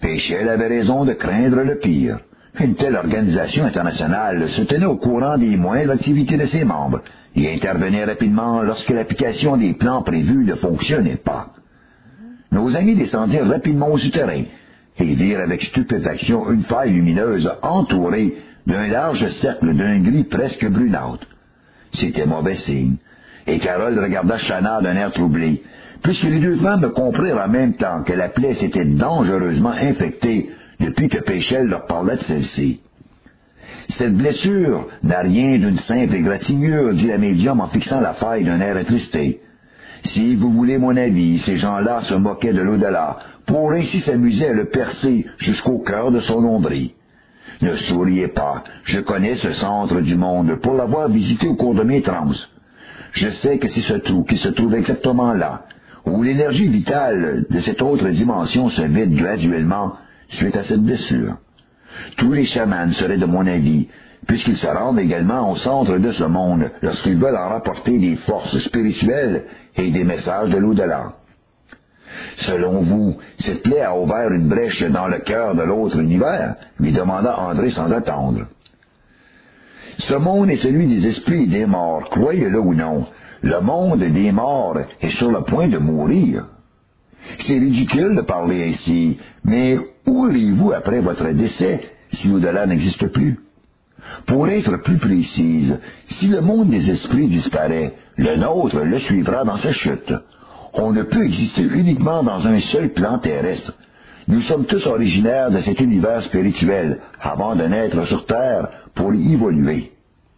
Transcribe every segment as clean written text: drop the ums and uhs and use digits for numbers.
Péchel avait raison de craindre le pire. Une telle organisation internationale se tenait au courant des moindres activités de ses membres et intervenait rapidement lorsque l'application des plans prévus ne fonctionnait pas. Nos amis descendirent rapidement au souterrain et virent avec stupéfaction une faille lumineuse entourée d'un large cercle d'un gris presque brunâtre. C'était mauvais signe, et Carole regarda Shanna d'un air troublé, puisque les deux femmes comprirent en même temps que la plaie s'était dangereusement infectée depuis que Péchel leur parlait de celle-ci. Cette blessure n'a rien d'une simple égratignure, dit la médium en fixant la faille d'un air attristé. Si vous voulez mon avis, ces gens-là se moquaient de l'au-delà, pour ainsi s'amuser à le percer jusqu'au cœur de son nombril. Ne souriez pas, je connais ce centre du monde pour l'avoir visité au cours de mes transes. Je sais que c'est ce trou qui se trouve exactement là, où l'énergie vitale de cette autre dimension se vide graduellement suite à cette blessure. Tous les chamans seraient de mon avis, puisqu'ils se rendent également au centre de ce monde lorsqu'ils veulent en rapporter des forces spirituelles et des messages de l'au-delà. Selon vous, cette plaie a ouvert une brèche dans le cœur de l'autre univers, lui demanda André sans attendre. Ce monde est celui des esprits et des morts, croyez-le ou non. Le monde des morts est sur le point de mourir. C'est ridicule de parler ainsi, mais où irez-vous après votre décès si l'au-delà n'existe plus? Pour être plus précise, si le monde des esprits disparaît, le nôtre le suivra dans sa chute. On ne peut exister uniquement dans un seul plan terrestre. Nous sommes tous originaires de cet univers spirituel, avant de naître sur Terre pour y évoluer.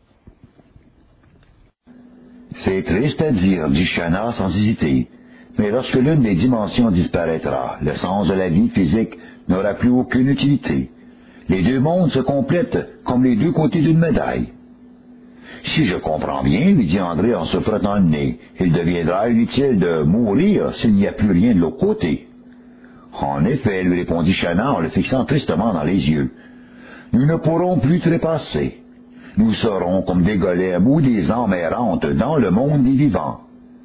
C'est triste à dire, dit Shanna sans hésiter, mais lorsque l'une des dimensions disparaîtra, le sens de la vie physique n'aura plus aucune utilité. Les deux mondes se complètent comme les deux côtés d'une médaille. Si je comprends bien, lui dit André en se frottant le nez, il deviendra inutile de mourir s'il n'y a plus rien de l'autre côté. En effet, lui répondit Shanna en le fixant tristement dans les yeux. Nous ne pourrons plus trépasser. Nous serons comme des golems ou des âmes errantes dans le monde des vivants.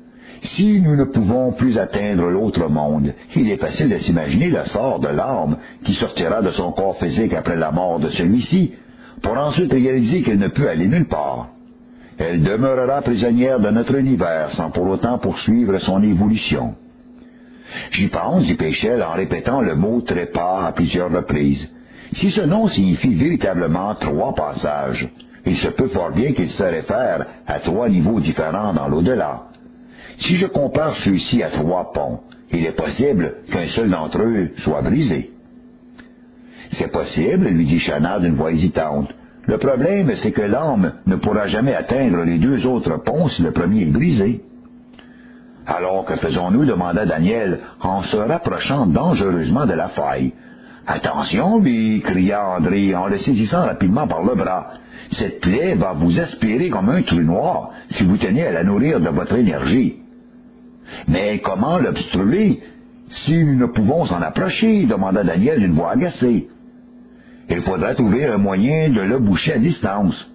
Si nous ne pouvons plus atteindre l'autre monde, il est facile de s'imaginer le sort de l'âme qui sortira de son corps physique après la mort de celui-ci, pour ensuite réaliser qu'elle ne peut aller nulle part. Elle demeurera prisonnière de notre univers sans pour autant poursuivre son évolution. J'y pense, dit Péchel en répétant le mot trépas à plusieurs reprises. Si ce nom signifie véritablement 3 passages, il se peut fort bien qu'il se réfère à 3 niveaux différents dans l'au-delà. Si je compare ceux-ci à 3 ponts, il est possible qu'un seul d'entre eux soit brisé. C'est possible, lui dit Shanna d'une voix hésitante. Le problème, c'est que l'âme ne pourra jamais atteindre les 2 autres ponts si le premier est brisé. Alors que faisons-nous, demanda Daniel, en se rapprochant dangereusement de la faille. Attention, lui cria André en le saisissant rapidement par le bras. Cette plaie va vous aspirer comme un trou noir si vous tenez à la nourrir de votre énergie. Mais comment l'obstruer si nous ne pouvons s'en approcher, demanda Daniel d'une voix agacée. Il faudra trouver un moyen de le boucher à distance.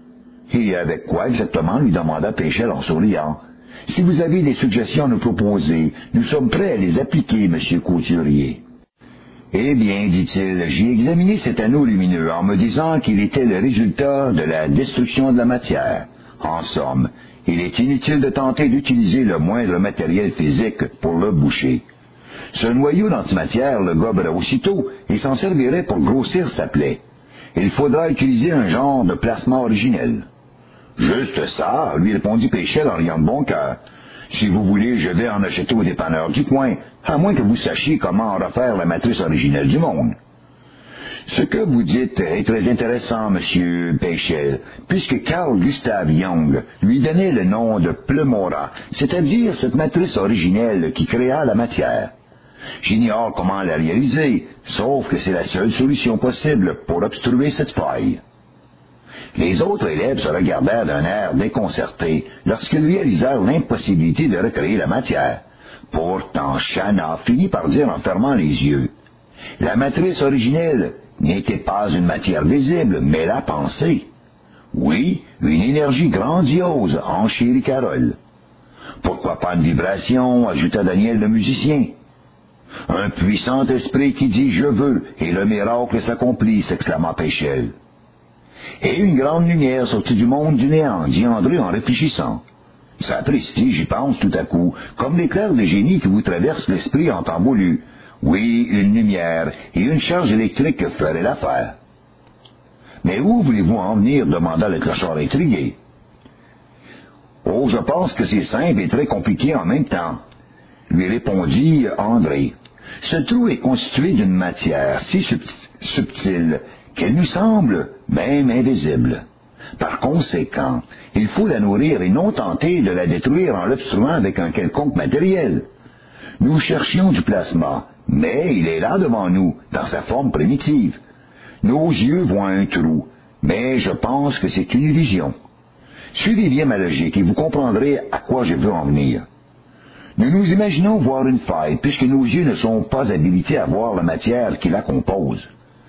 Et avec quoi exactement, lui demanda Péchel en souriant. Si vous avez des suggestions à nous proposer, nous sommes prêts à les appliquer, monsieur Couturier. Eh bien, dit-il, j'ai examiné cet anneau lumineux en me disant qu'il était le résultat de la destruction de la matière. En somme, il est inutile de tenter d'utiliser le moindre matériel physique pour le boucher. Ce noyau d'antimatière le goberait aussitôt et s'en servirait pour grossir sa plaie. Il faudra utiliser un genre de placement originel. Juste ça, lui répondit Péchel en riant de bon cœur. Si vous voulez, je vais en acheter au dépanneur du coin, à moins que vous sachiez comment refaire la matrice originelle du monde. Ce que vous dites est très intéressant, monsieur Péchel, puisque Carl Gustav Jung lui donnait le nom de Plemora, c'est-à-dire cette matrice originelle qui créa la matière. J'ignore comment la réaliser, sauf que c'est la seule solution possible pour obstruer cette faille. Les autres élèves se regardèrent d'un air déconcerté lorsqu'ils réalisèrent l'impossibilité de recréer la matière. Pourtant, Shanna finit par dire en fermant les yeux. La matrice originelle n'était pas une matière visible, mais la pensée. Oui, une énergie grandiose, enchérit Carole. Pourquoi pas une vibration, ajouta Daniel le musicien. Un puissant esprit qui dit « je veux » et le miracle s'accomplit, s'exclama Péchel. Et une grande lumière sortit du monde du néant, dit André en réfléchissant. Sapristi, j'y pense tout à coup, comme l'éclair de génie qui vous traverse l'esprit en temps voulu. Oui, une lumière et une charge électrique feraient l'affaire. Mais où voulez-vous en venir? Demanda le clochard intrigué. Oh, je pense que c'est simple et très compliqué en même temps, lui répondit André. Ce trou est constitué d'une matière si subtile qu'elle nous semble même invisible. Par conséquent, il faut la nourrir et non tenter de la détruire en l'obstruant avec un quelconque matériel. Nous cherchions du plasma, mais il est là devant nous, dans sa forme primitive. Nos yeux voient un trou, mais je pense que c'est une illusion. Suivez bien ma logique et vous comprendrez à quoi je veux en venir. Nous nous imaginons voir une faille, puisque nos yeux ne sont pas habilités à voir la matière qui la compose.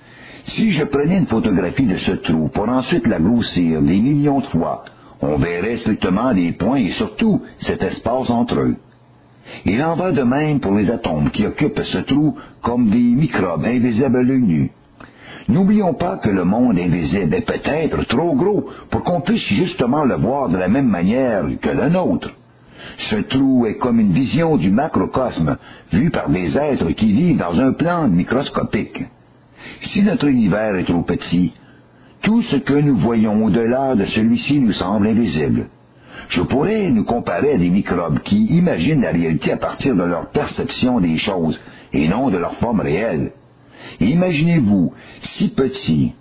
Si je prenais une photographie de ce trou pour ensuite la grossir des millions de fois, on verrait strictement les points et surtout cet espace entre eux. Il en va de même pour les atomes qui occupent ce trou comme des microbes invisibles à l'œil nu. N'oublions pas que le monde invisible est peut-être trop gros pour qu'on puisse justement le voir de la même manière que le nôtre. Ce trou est comme une vision du macrocosme, vue par des êtres qui vivent dans un plan microscopique. Si notre univers est trop petit, tout ce que nous voyons au-delà de celui-ci nous semble invisible. Je pourrais nous comparer à des microbes qui imaginent la réalité à partir de leur perception des choses et non de leur forme réelle. Imaginez-vous si petit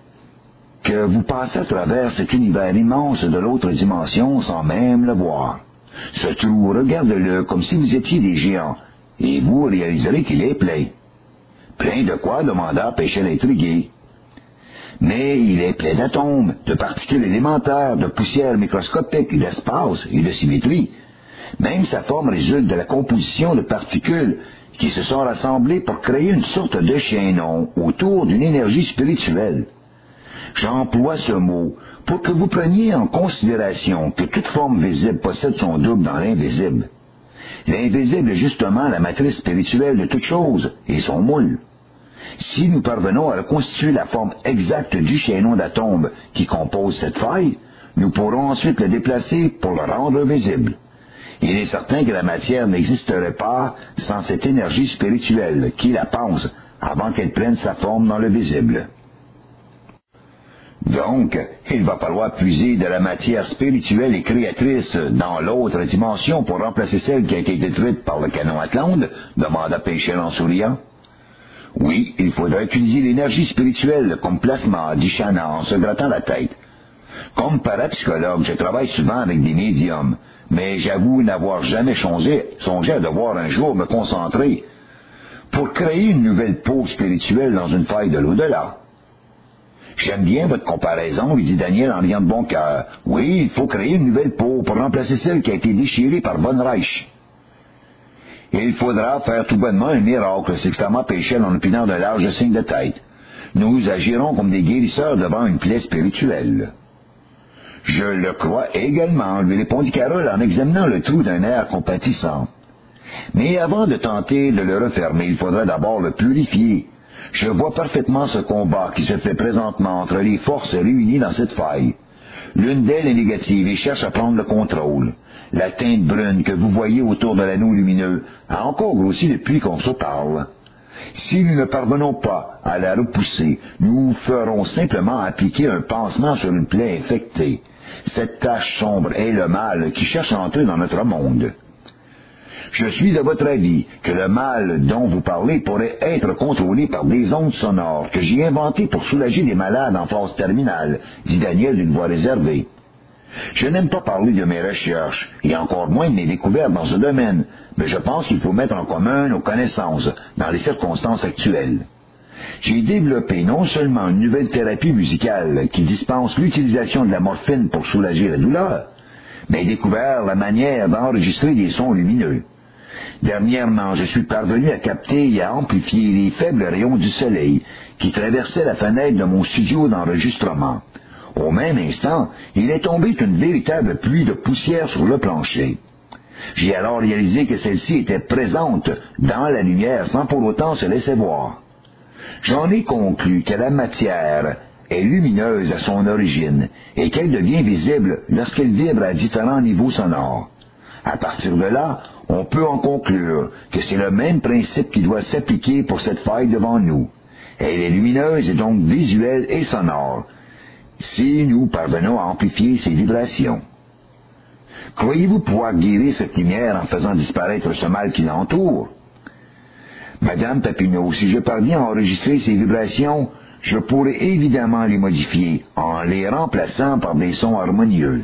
que vous passez à travers cet univers immense de l'autre dimension sans même le voir. Ce trou, regardez-le comme si vous étiez des géants, et vous réaliserez qu'il est plein. Plein de quoi? Demanda Péchel intrigué. Mais il est plein d'atomes, de particules élémentaires, de poussières microscopiques, d'espace et de symétrie. Même sa forme résulte de la composition de particules qui se sont rassemblées pour créer une sorte de chaînon autour d'une énergie spirituelle. J'emploie ce mot pour que vous preniez en considération que toute forme visible possède son double dans l'invisible. L'invisible est justement la matrice spirituelle de toute chose et son moule. Si nous parvenons à reconstituer la forme exacte du chaînon d'atomes qui compose cette faille, nous pourrons ensuite le déplacer pour le rendre visible. Il est certain que la matière n'existerait pas sans cette énergie spirituelle qui la pense avant qu'elle prenne sa forme dans le visible. Donc, il va falloir puiser de la matière spirituelle et créatrice dans l'autre dimension pour remplacer celle qui a été détruite par le canon Atlante, demanda Péchel en souriant. Oui, il faudrait utiliser l'énergie spirituelle comme plasma, dit Chana en se grattant la tête. Comme parapsychologue, je travaille souvent avec des médiums, mais j'avoue n'avoir jamais songé à devoir un jour me concentrer pour créer une nouvelle peau spirituelle dans une faille de l'au-delà. J'aime bien votre comparaison, lui dit Daniel en riant de bon cœur. Oui, il faut créer une nouvelle peau pour remplacer celle qui a été déchirée par Von Reich. Il faudra faire tout bonnement un miracle, s'exclama Péchel en opinant d'un large signe de tête. Nous agirons comme des guérisseurs devant une plaie spirituelle. Je le crois également, lui répondit Carole en examinant le trou d'un air compatissant. Mais avant de tenter de le refermer, il faudra d'abord le purifier. Je vois parfaitement ce combat qui se fait présentement entre les forces réunies dans cette faille. L'une d'elles est négative et cherche à prendre le contrôle. La teinte brune que vous voyez autour de l'anneau lumineux a encore grossi depuis qu'on se parle. Si nous ne parvenons pas à la repousser, nous ferons simplement appliquer un pansement sur une plaie infectée. Cette tache sombre est le mal qui cherche à entrer dans notre monde. Je suis de votre avis que le mal dont vous parlez pourrait être contrôlé par des ondes sonores que j'ai inventées pour soulager des malades en phase terminale, dit Daniel d'une voix réservée. Je n'aime pas parler de mes recherches, et encore moins de mes découvertes dans ce domaine, mais je pense qu'il faut mettre en commun nos connaissances dans les circonstances actuelles. J'ai développé non seulement une nouvelle thérapie musicale qui dispense l'utilisation de la morphine pour soulager la douleur, mais découvert la manière d'enregistrer des sons lumineux. Dernièrement, je suis parvenu à capter et à amplifier les faibles rayons du soleil qui traversaient la fenêtre de mon studio d'enregistrement. Au même instant, il est tombé une véritable pluie de poussière sur le plancher. J'ai alors réalisé que celle-ci était présente dans la lumière sans pour autant se laisser voir. J'en ai conclu que la matière est lumineuse à son origine et qu'elle devient visible lorsqu'elle vibre à différents niveaux sonores. À partir de là, on peut en conclure que c'est le même principe qui doit s'appliquer pour cette faille devant nous. Elle est lumineuse et donc visuelle et sonore, si nous parvenons à amplifier ses vibrations. Croyez-vous pouvoir guérir cette lumière en faisant disparaître ce mal qui l'entoure? Madame Papineau, si je parviens à enregistrer ces vibrations, je pourrais évidemment les modifier en les remplaçant par des sons harmonieux.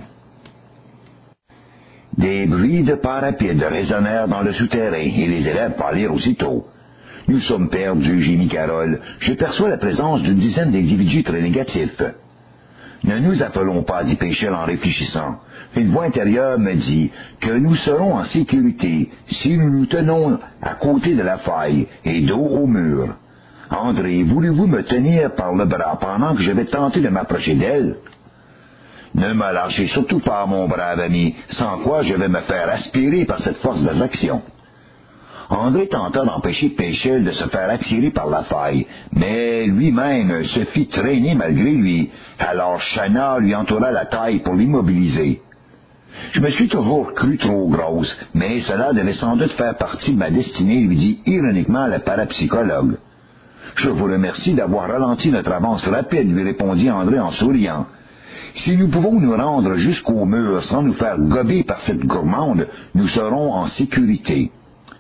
Des bruits de pas rapides résonnèrent dans le souterrain et les élèves parlèrent aussitôt. Nous sommes perdus, gémit Carole. Je perçois la présence d'une dizaine d'individus très négatifs. Ne nous appelons pas, dit Péchel en réfléchissant. Une voix intérieure me dit que nous serons en sécurité si nous nous tenons à côté de la faille et dos au mur. André, voulez-vous me tenir par le bras pendant que je vais tenter de m'approcher d'elle? Ne me lâchez surtout pas, mon brave ami, sans quoi je vais me faire aspirer par cette force d'attraction. André tenta d'empêcher Péchel de se faire attirer par la faille, mais lui-même se fit traîner malgré lui. Alors Chana lui entoura la taille pour l'immobiliser. Je me suis toujours cru trop grosse, mais cela devait sans doute faire partie de ma destinée, lui dit ironiquement le parapsychologue. Je vous remercie d'avoir ralenti notre avance rapide, lui répondit André en souriant. Si nous pouvons nous rendre jusqu'au mur sans nous faire gober par cette gourmande, nous serons en sécurité.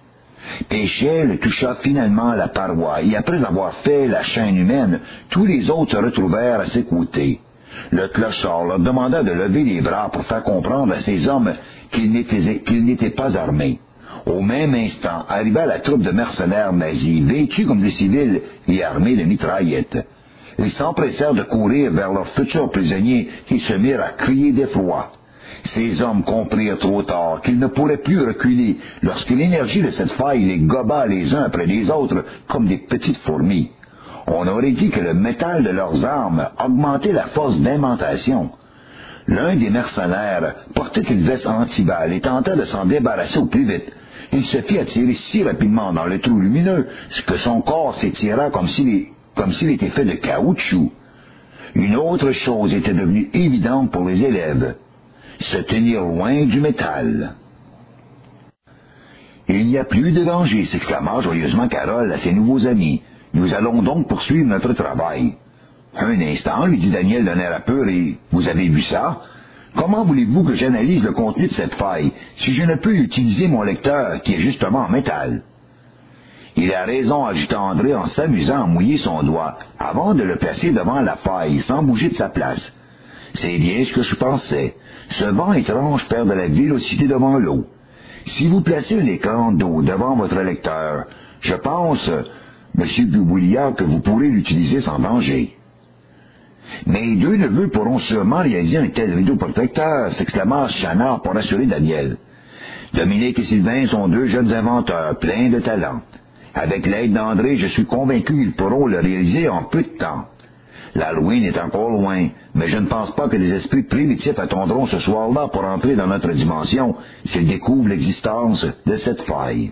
Péchel toucha finalement la paroi, et après avoir fait la chaîne humaine, tous les autres se retrouvèrent à ses côtés. Le clochard leur demanda de lever les bras pour faire comprendre à ces hommes qu'ils n'étaient pas armés. Au même instant, arriva la troupe de mercenaires nazis, vêtus comme des civils et armés de mitraillettes. Ils s'empressèrent de courir vers leurs futurs prisonniers qui se mirent à crier d'effroi. Ces hommes comprirent trop tard qu'ils ne pourraient plus reculer lorsque l'énergie de cette faille les goba les uns après les autres comme des petites fourmis. On aurait dit que le métal de leurs armes augmentait la force d'aimantation. L'un des mercenaires portait une veste antiballe et tenta de s'en débarrasser au plus vite. Il se fit attirer si rapidement dans le trou lumineux que son corps s'étira comme s'il était fait de caoutchouc. Une autre chose était devenue évidente pour les élèves. Se tenir loin du métal. Il n'y a plus de danger, s'exclama joyeusement Carole à ses nouveaux amis. Nous allons donc poursuivre notre travail. Un instant, lui dit Daniel d'un air apeuré. Vous avez vu ça? Comment voulez-vous que j'analyse le contenu de cette faille si je ne peux utiliser mon lecteur qui est justement en métal? Il a raison, ajouta André en s'amusant à mouiller son doigt avant de le placer devant la faille sans bouger de sa place. C'est bien ce que je pensais. Ce vent étrange perd de la vélocité devant l'eau. Si vous placez un écran d'eau devant votre lecteur, je pense, M. Boubouliard, que vous pourrez l'utiliser sans danger. Mes deux neveux pourront sûrement réaliser un tel rideau protecteur, s'exclama Chanard pour rassurer Daniel. Dominique et Sylvain sont deux jeunes inventeurs, pleins de talent. Avec l'aide d'André, je suis convaincu qu'ils pourront le réaliser en peu de temps. L'Halloween est encore loin, mais je ne pense pas que des esprits primitifs attendront ce soir-là pour entrer dans notre dimension s'ils découvrent l'existence de cette faille.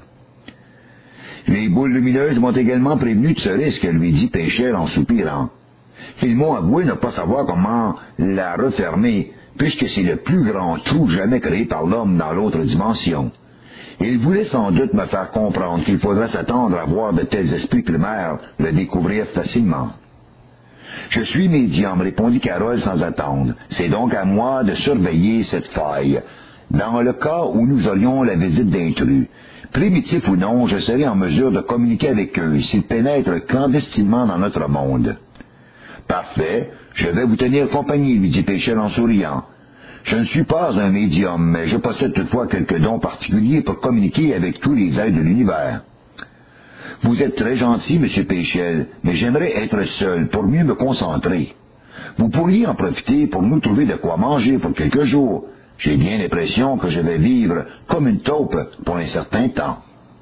Les boules lumineuses m'ont également prévenu de ce risque, lui dit Péchel en soupirant. Ils m'ont avoué ne pas savoir comment la refermer, puisque c'est le plus grand trou jamais créé par l'homme dans l'autre dimension. Ils voulaient sans doute me faire comprendre qu'il faudrait s'attendre à voir de tels esprits primaires le découvrir facilement. Je suis médium, répondit Carole sans attendre. C'est donc à moi de surveiller cette faille, dans le cas où nous aurions la visite d'intrus. Primitifs ou non, je serai en mesure de communiquer avec eux s'ils pénètrent clandestinement dans notre monde. Parfait, je vais vous tenir compagnie, lui dit Péchel en souriant. Je ne suis pas un médium, mais je possède toutefois quelques dons particuliers pour communiquer avec tous les êtres de l'univers. Vous êtes très gentil, M. Péchel, mais j'aimerais être seul pour mieux me concentrer. Vous pourriez en profiter pour nous trouver de quoi manger pour quelques jours. J'ai bien l'impression que je vais vivre comme une taupe pour un certain temps.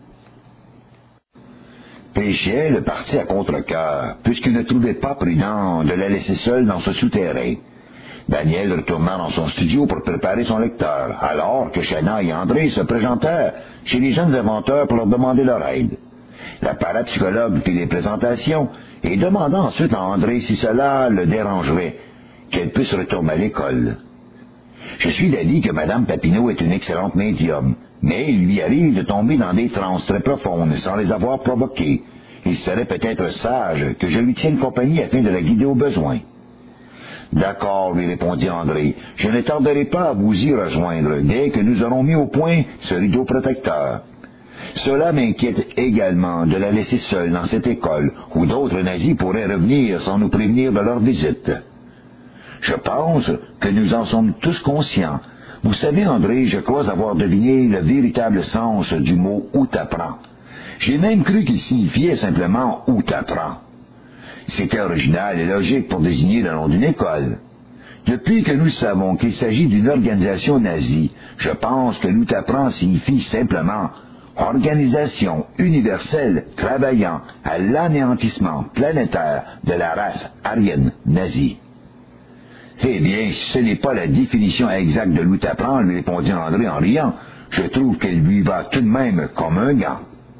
Péchel partit à contre-cœur, puisqu'il ne trouvait pas prudent de la laisser seule dans ce souterrain. Daniel retourna dans son studio pour préparer son lecteur, alors que Shanna et André se présentèrent chez les jeunes inventeurs pour leur demander leur aide. La parapsychologue fit les présentations et demanda ensuite à André si cela le dérangerait, qu'elle puisse retourner à l'école. Je suis d'avis que Mme Papineau est une excellente médium, mais il lui arrive de tomber dans des transes très profondes sans les avoir provoquées. Il serait peut-être sage que je lui tienne compagnie afin de la guider au besoin. D'accord, lui répondit André, je ne tarderai pas à vous y rejoindre dès que nous aurons mis au point ce rideau protecteur. Cela m'inquiète également de la laisser seule dans cette école, où d'autres nazis pourraient revenir sans nous prévenir de leur visite. Je pense que nous en sommes tous conscients. Vous savez, André, je crois avoir deviné le véritable sens du mot « où t'apprends ». J'ai même cru qu'il signifiait simplement « où t'apprends ». C'était original et logique pour désigner le nom d'une école. Depuis que nous savons qu'il s'agit d'une organisation nazie, je pense que l'Out t'apprends signifie simplement Organisation universelle travaillant à l'anéantissement planétaire de la race aryenne nazie. Eh bien, si ce n'est pas la définition exacte de l'Out t'apprends, lui répondit André en riant, je trouve qu'elle lui va tout de même comme un gant.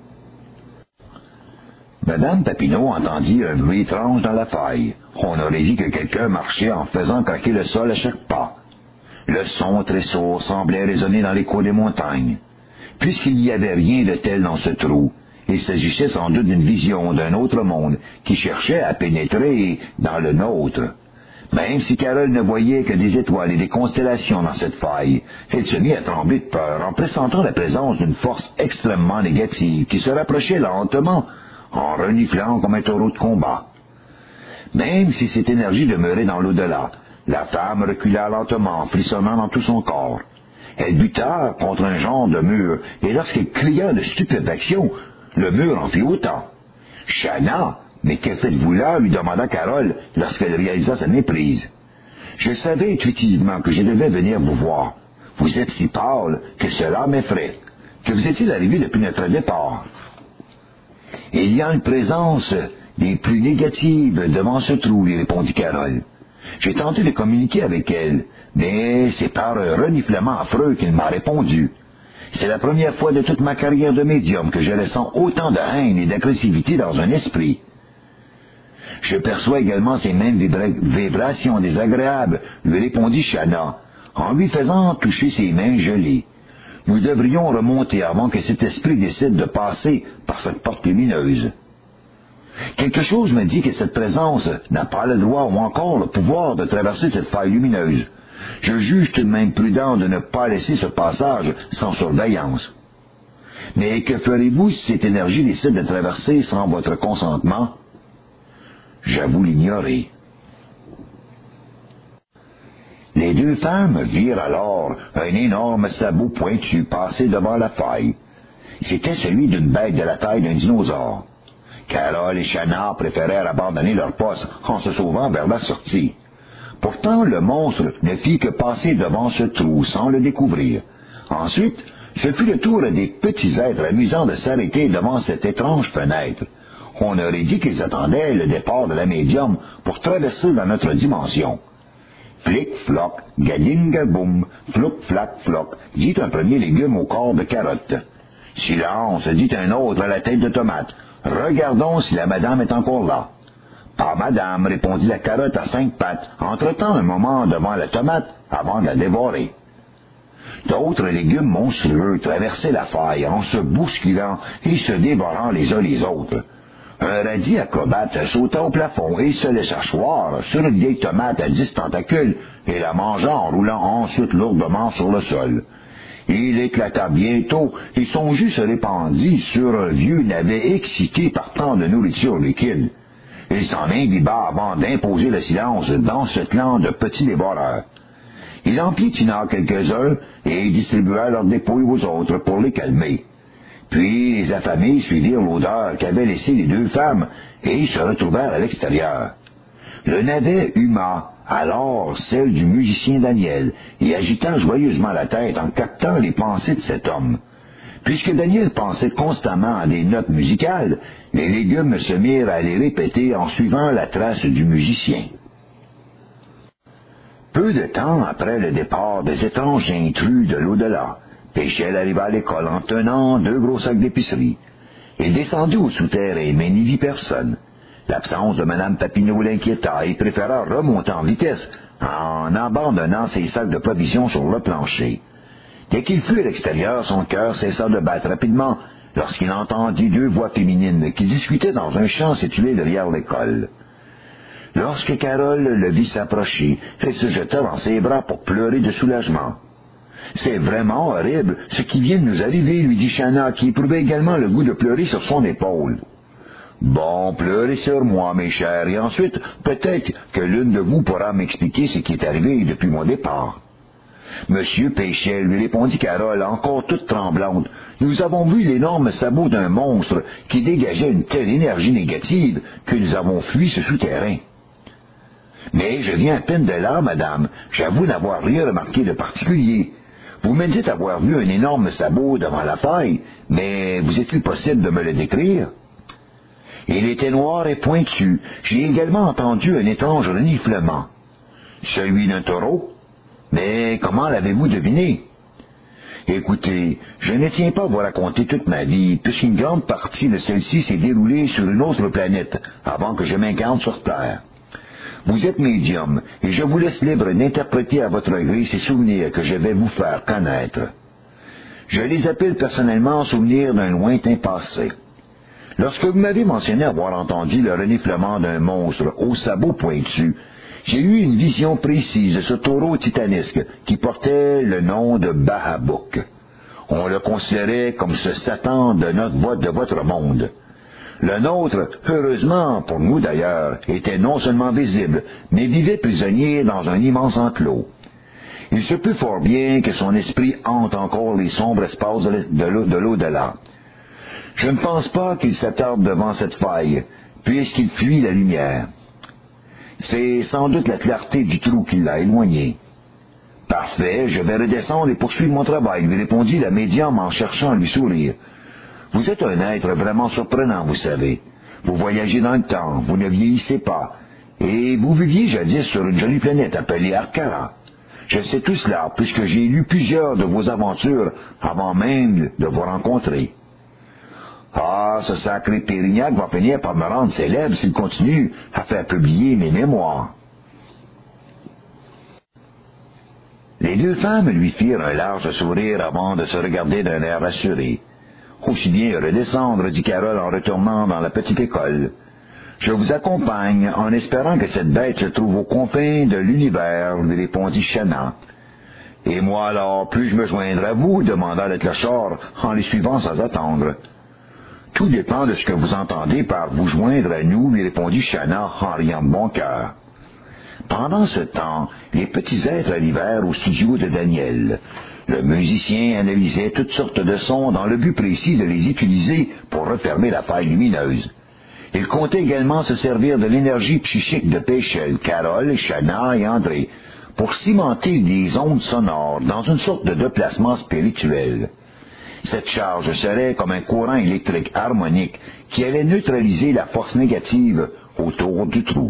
Madame Papineau entendit un bruit étrange dans la faille. On aurait dit que quelqu'un marchait en faisant craquer le sol à chaque pas. Le son très sourd semblait résonner dans l'écho des montagnes. Puisqu'il n'y avait rien de tel dans ce trou, il s'agissait sans doute d'une vision d'un autre monde qui cherchait à pénétrer dans le nôtre. Même si Carole ne voyait que des étoiles et des constellations dans cette faille, elle se mit à trembler de peur en pressentant la présence d'une force extrêmement négative qui se rapprochait lentement, en reniflant comme un taureau de combat. Même si cette énergie demeurait dans l'au-delà, la femme recula lentement, frissonnant dans tout son corps. Elle buta contre un genre de mur, et lorsqu'elle cria de stupéfaction, le mur en fit autant. « Shanna, mais que faites-vous là ?» lui demanda Carole, lorsqu'elle réalisa sa méprise. « Je savais intuitivement que je devais venir vous voir. Vous êtes si pâle que cela m'effraie. Que vous est-il arrivé depuis notre départ? » Il y a une présence des plus négatives devant ce trou, lui répondit Carole. J'ai tenté de communiquer avec elle, mais c'est par un reniflement affreux qu'elle m'a répondu. C'est la première fois de toute ma carrière de médium que je ressens autant de haine et d'agressivité dans un esprit. Je perçois également ces mêmes vibrations désagréables, lui répondit Shanna, en lui faisant toucher ses mains gelées. Nous devrions remonter avant que cet esprit décide de passer par cette porte lumineuse. Quelque chose me dit que cette présence n'a pas le droit ou encore le pouvoir de traverser cette faille lumineuse. Je juge tout de même prudent de ne pas laisser ce passage sans surveillance. Mais que ferez-vous si cette énergie décide de traverser sans votre consentement? J'avoue l'ignorer. Les deux femmes virent alors un énorme sabot pointu passer devant la faille. C'était celui d'une bête de la taille d'un dinosaure. Carole et Shanna préférèrent abandonner leur poste en se sauvant vers la sortie. Pourtant, le monstre ne fit que passer devant ce trou sans le découvrir. Ensuite, ce fut le tour des petits êtres amusants de s'arrêter devant cette étrange fenêtre. On aurait dit qu'ils attendaient le départ de la médium pour traverser dans notre dimension. Flic-floc, gading-gaboum, flouc-flac-floc, dit un premier légume au corps de carotte. Silence, dit un autre à la tête de tomate. Regardons si la madame est encore là. Pas madame, répondit la carotte à 5 pattes, entretant un moment devant la tomate avant de la dévorer. D'autres légumes monstrueux traversaient la faille en se bousculant et se dévorant les uns les autres. Un radis acrobate sauta au plafond et se laissa choir sur une vieille tomate à 10 tentacules et la mangea en roulant ensuite lourdement sur le sol. Il éclata bientôt et son jus se répandit sur un vieux navet excité par tant de nourriture liquide. Il s'en imbiba avant d'imposer le silence dans ce clan de petits dévoreurs. Il en piétina quelques-uns et distribua leurs dépouilles aux autres pour les calmer. Puis les affamés suivirent l'odeur qu'avaient laissée les deux femmes et se retrouvèrent à l'extérieur. Le navet huma alors celle du musicien Daniel et agita joyeusement la tête en captant les pensées de cet homme. Puisque Daniel pensait constamment à des notes musicales, les légumes se mirent à les répéter en suivant la trace du musicien. Peu de temps après le départ des étranges intrus de l'au-delà, Péchel arriva à l'école en tenant 2 gros sacs d'épicerie. Il descendit au souterrain, mais n'y vit personne. L'absence de Mme Papineau l'inquiéta et préféra remonter en vitesse en abandonnant ses sacs de provisions sur le plancher. Dès qu'il fut à l'extérieur, son cœur cessa de battre rapidement lorsqu'il entendit 2 voix féminines qui discutaient dans un champ situé derrière l'école. Lorsque Carole le vit s'approcher, elle se jeta dans ses bras pour pleurer de soulagement. « C'est vraiment horrible ce qui vient de nous arriver, lui dit Shanna, qui éprouvait également le goût de pleurer sur son épaule. « Bon, pleurez sur moi, mes chers, et ensuite, peut-être que l'une de vous pourra m'expliquer ce qui est arrivé depuis mon départ. » Monsieur Péchel, lui répondit Carole, encore toute tremblante, nous avons vu l'énorme sabot d'un monstre qui dégageait une telle énergie négative que nous avons fui ce souterrain. Mais je viens à peine de là, madame. J'avoue n'avoir rien remarqué de particulier. Vous me dites avoir vu un énorme sabot devant la faille, mais vous est-il possible de me le décrire? Il était noir et pointu. J'ai également entendu un étrange reniflement. Celui d'un taureau? Mais comment l'avez-vous deviné? Écoutez, je ne tiens pas à vous raconter toute ma vie, puisqu'une grande partie de celle-ci s'est déroulée sur une autre planète, avant que je m'incarne sur Terre. Vous êtes médium, et je vous laisse libre d'interpréter à votre gré ces souvenirs que je vais vous faire connaître. Je les appelle personnellement souvenirs d'un lointain passé. Lorsque vous m'avez mentionné avoir entendu le reniflement d'un monstre aux sabots pointus, j'ai eu une vision précise de ce taureau titanesque qui portait le nom de Bahabuk. On le considérait comme ce Satan de votre monde. Le nôtre, heureusement pour nous d'ailleurs, était non seulement visible, mais vivait prisonnier dans un immense enclos. Il se peut fort bien que son esprit hante encore les sombres espaces de l'au-delà. Je ne pense pas qu'il s'attarde devant cette faille, puisqu'il fuit la lumière. C'est sans doute la clarté du trou qui l'a éloigné. « Parfait, je vais redescendre et poursuivre mon travail, » lui répondit la médium en cherchant à lui sourire. « Vous êtes un être vraiment surprenant, vous savez. Vous voyagez dans le temps, vous ne vieillissez pas, et vous viviez jadis sur une jolie planète appelée Arcara. Je sais tout cela, puisque j'ai lu plusieurs de vos aventures avant même de vous rencontrer. » Ah, ce sacré Pérignac va finir par me rendre célèbre s'il continue à faire publier mes mémoires. Les 2 femmes lui firent un large sourire avant de se regarder d'un air rassuré. Aussi bien redescendre, dit Carole en retournant dans la petite école. Je vous accompagne en espérant que cette bête se trouve aux confins de l'univers, lui répondit Shanna. Et moi alors, puis-je me joindre à vous? Demanda le clochard en les suivant sans attendre. Tout dépend de ce que vous entendez par vous joindre à nous, lui répondit Shanna en riant de bon cœur. Pendant ce temps, les petits êtres arrivèrent au studio de Daniel. Le musicien analysait toutes sortes de sons dans le but précis de les utiliser pour refermer la faille lumineuse. Il comptait également se servir de l'énergie psychique de Péchel, Carole, Shanna et André pour cimenter des ondes sonores dans une sorte de déplacement spirituel. Cette charge serait comme un courant électrique harmonique qui allait neutraliser la force négative autour du trou.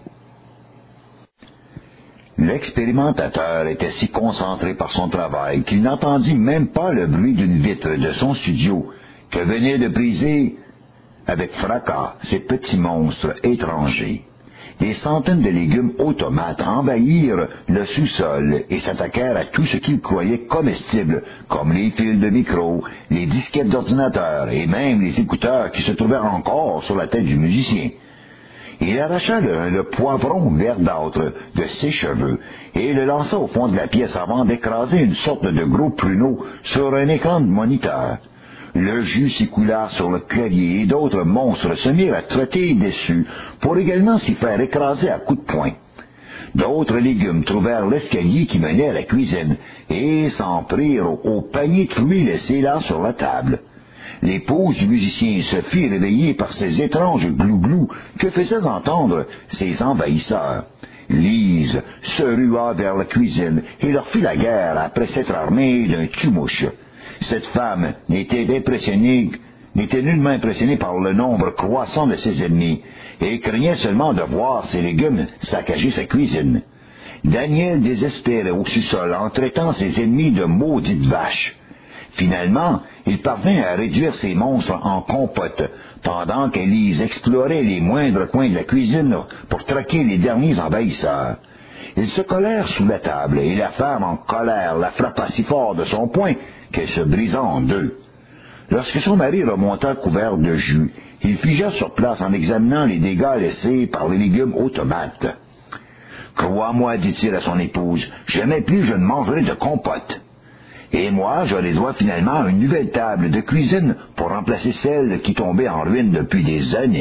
L'expérimentateur était si concentré par son travail qu'il n'entendit même pas le bruit d'une vitre de son studio que venaient de briser avec fracas ces petits monstres étrangers. Des centaines de légumes automates envahirent le sous-sol et s'attaquèrent à tout ce qu'ils croyaient comestible, comme les fils de micro, les disquettes d'ordinateur et même les écouteurs qui se trouvaient encore sur la tête du musicien. Il arracha le poivron verdâtre de ses cheveux et le lança au fond de la pièce avant d'écraser une sorte de gros pruneau sur un écran de moniteur. Le jus s'écoula sur le clavier et d'autres monstres se mirent à trotter dessus pour également s'y faire écraser à coups de poing. D'autres légumes trouvèrent l'escalier qui menait à la cuisine et s'en prirent au panier de fruits laissé là sur la table. L'épouse du musicien se fit réveiller par ces étranges glou-glou que faisaient entendre ses envahisseurs. Lise se rua vers la cuisine et leur fit la guerre après s'être armée d'un tue-mouche. Cette femme n'était nullement impressionnée par le nombre croissant de ses ennemis et craignait seulement de voir ses légumes saccager sa cuisine. Daniel désespérait au sous-sol en traitant ses ennemis de maudites vaches. Finalement, il parvint à réduire ces monstres en compote, pendant qu'Élise explorait les moindres coins de la cuisine pour traquer les derniers envahisseurs. Ils se collèrent sous la table, et la femme, en colère, la frappa si fort de son poing qu'elle se brisa en deux. Lorsque son mari remonta couvert de jus, il figea sur place en examinant les dégâts laissés par les légumes aux tomates. « Crois-moi, dit-il à son épouse, jamais plus je ne mangerai de compote. Et moi, j'aurai droit finalement à une nouvelle table de cuisine pour remplacer celle qui tombait en ruine depuis des années. »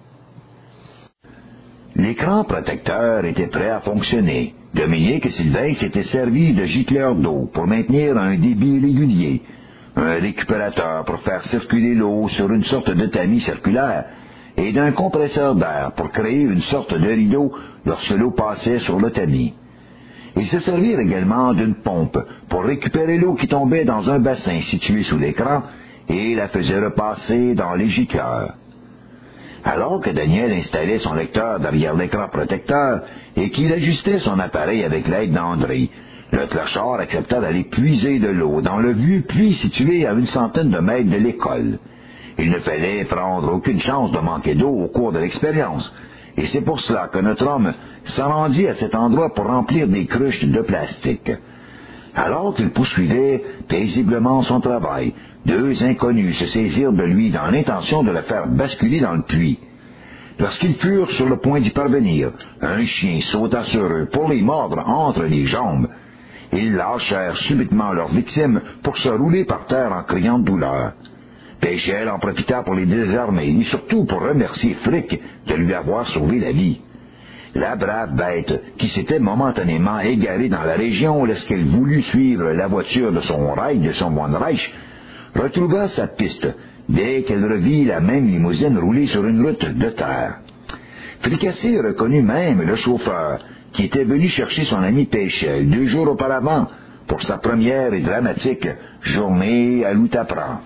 L'écran protecteur était prêt à fonctionner. Dominique et Sylvain s'étaient servis de gicleurs d'eau pour maintenir un débit régulier, un récupérateur pour faire circuler l'eau sur une sorte de tamis circulaire, et d'un compresseur d'air pour créer une sorte de rideau lorsque l'eau passait sur le tamis. Ils se servirent également d'une pompe pour récupérer l'eau qui tombait dans un bassin situé sous l'écran et la faisait repasser dans les gicleurs. Alors que Daniel installait son lecteur derrière l'écran protecteur et qu'il ajustait son appareil avec l'aide d'André, le clochard accepta d'aller puiser de l'eau dans le vieux puits situé à 100 de mètres de l'école. Il ne fallait prendre aucune chance de manquer d'eau au cours de l'expérience, et c'est pour cela que notre homme s'en rendit à cet endroit pour remplir des cruches de plastique. Alors qu'il poursuivait paisiblement son travail, deux inconnus se saisirent de lui dans l'intention de le faire basculer dans le puits. Lorsqu'ils furent sur le point d'y parvenir, un chien sauta sur eux pour les mordre entre les jambes. Ils lâchèrent subitement leur victime pour se rouler par terre en criant de douleur. Péchel en profita pour les désarmer et surtout pour remercier Frick de lui avoir sauvé la vie. La brave bête, qui s'était momentanément égarée dans la région lorsqu'elle voulut suivre la voiture de son Von Reich, retrouva sa piste dès qu'elle revit la même limousine rouler sur une route de terre. Fricassé reconnut même le chauffeur, qui était venu chercher son ami Péchel 2 jours auparavant pour sa première et dramatique journée à l'Outapran.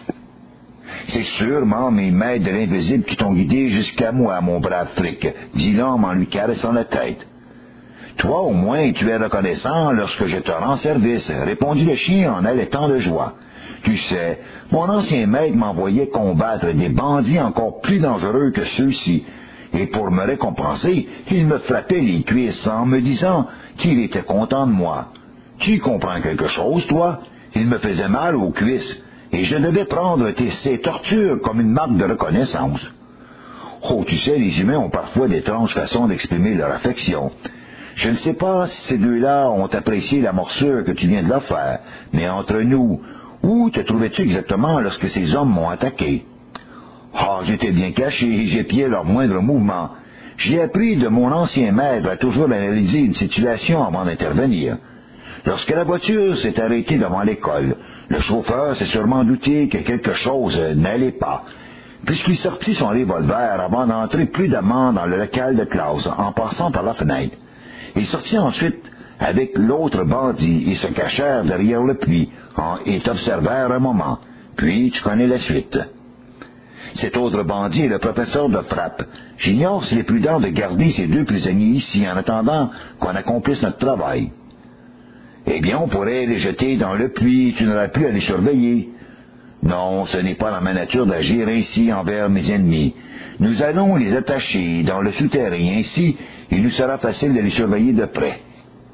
« C'est sûrement mes maîtres de l'invisible qui t'ont guidé jusqu'à moi, mon brave Frick, dit l'homme en lui caressant la tête. « Toi, au moins, tu es reconnaissant lorsque je te rends service, répondit le chien en allaitant de joie. Tu sais, mon ancien maître m'envoyait combattre des bandits encore plus dangereux que ceux-ci, et pour me récompenser, il me frappait les cuisses en me disant qu'il était content de moi. Tu comprends quelque chose, toi? Il me faisait mal aux cuisses, et je devais prendre ces tortures comme une marque de reconnaissance. Oh, tu sais, les humains ont parfois d'étranges façons d'exprimer leur affection. Je ne sais pas si ces deux-là ont apprécié la morsure que tu viens de leur faire, mais entre nous, où te trouvais-tu exactement lorsque ces hommes m'ont attaqué? Ah, j'étais bien caché et j'épiais leur moindre mouvement. J'ai appris de mon ancien maître à toujours analyser une situation avant d'intervenir. Lorsque la voiture s'est arrêtée devant l'école, le chauffeur s'est sûrement douté que quelque chose n'allait pas, puisqu'il sortit son revolver avant d'entrer prudemment dans le local de classe en passant par la fenêtre. Il sortit ensuite avec l'autre bandit et se cachèrent derrière le puits et t'observèrent un moment. Puis tu connais la suite. Cet autre bandit est le professeur de frappe. J'ignore s'il est prudent de garder ces deux prisonniers ici en attendant qu'on accomplisse notre travail. Eh bien, on pourrait les jeter dans le puits, tu n'auras plus à les surveiller. Non, ce n'est pas dans ma nature d'agir ainsi envers mes ennemis. Nous allons les attacher dans le souterrain, ainsi il nous sera facile de les surveiller de près.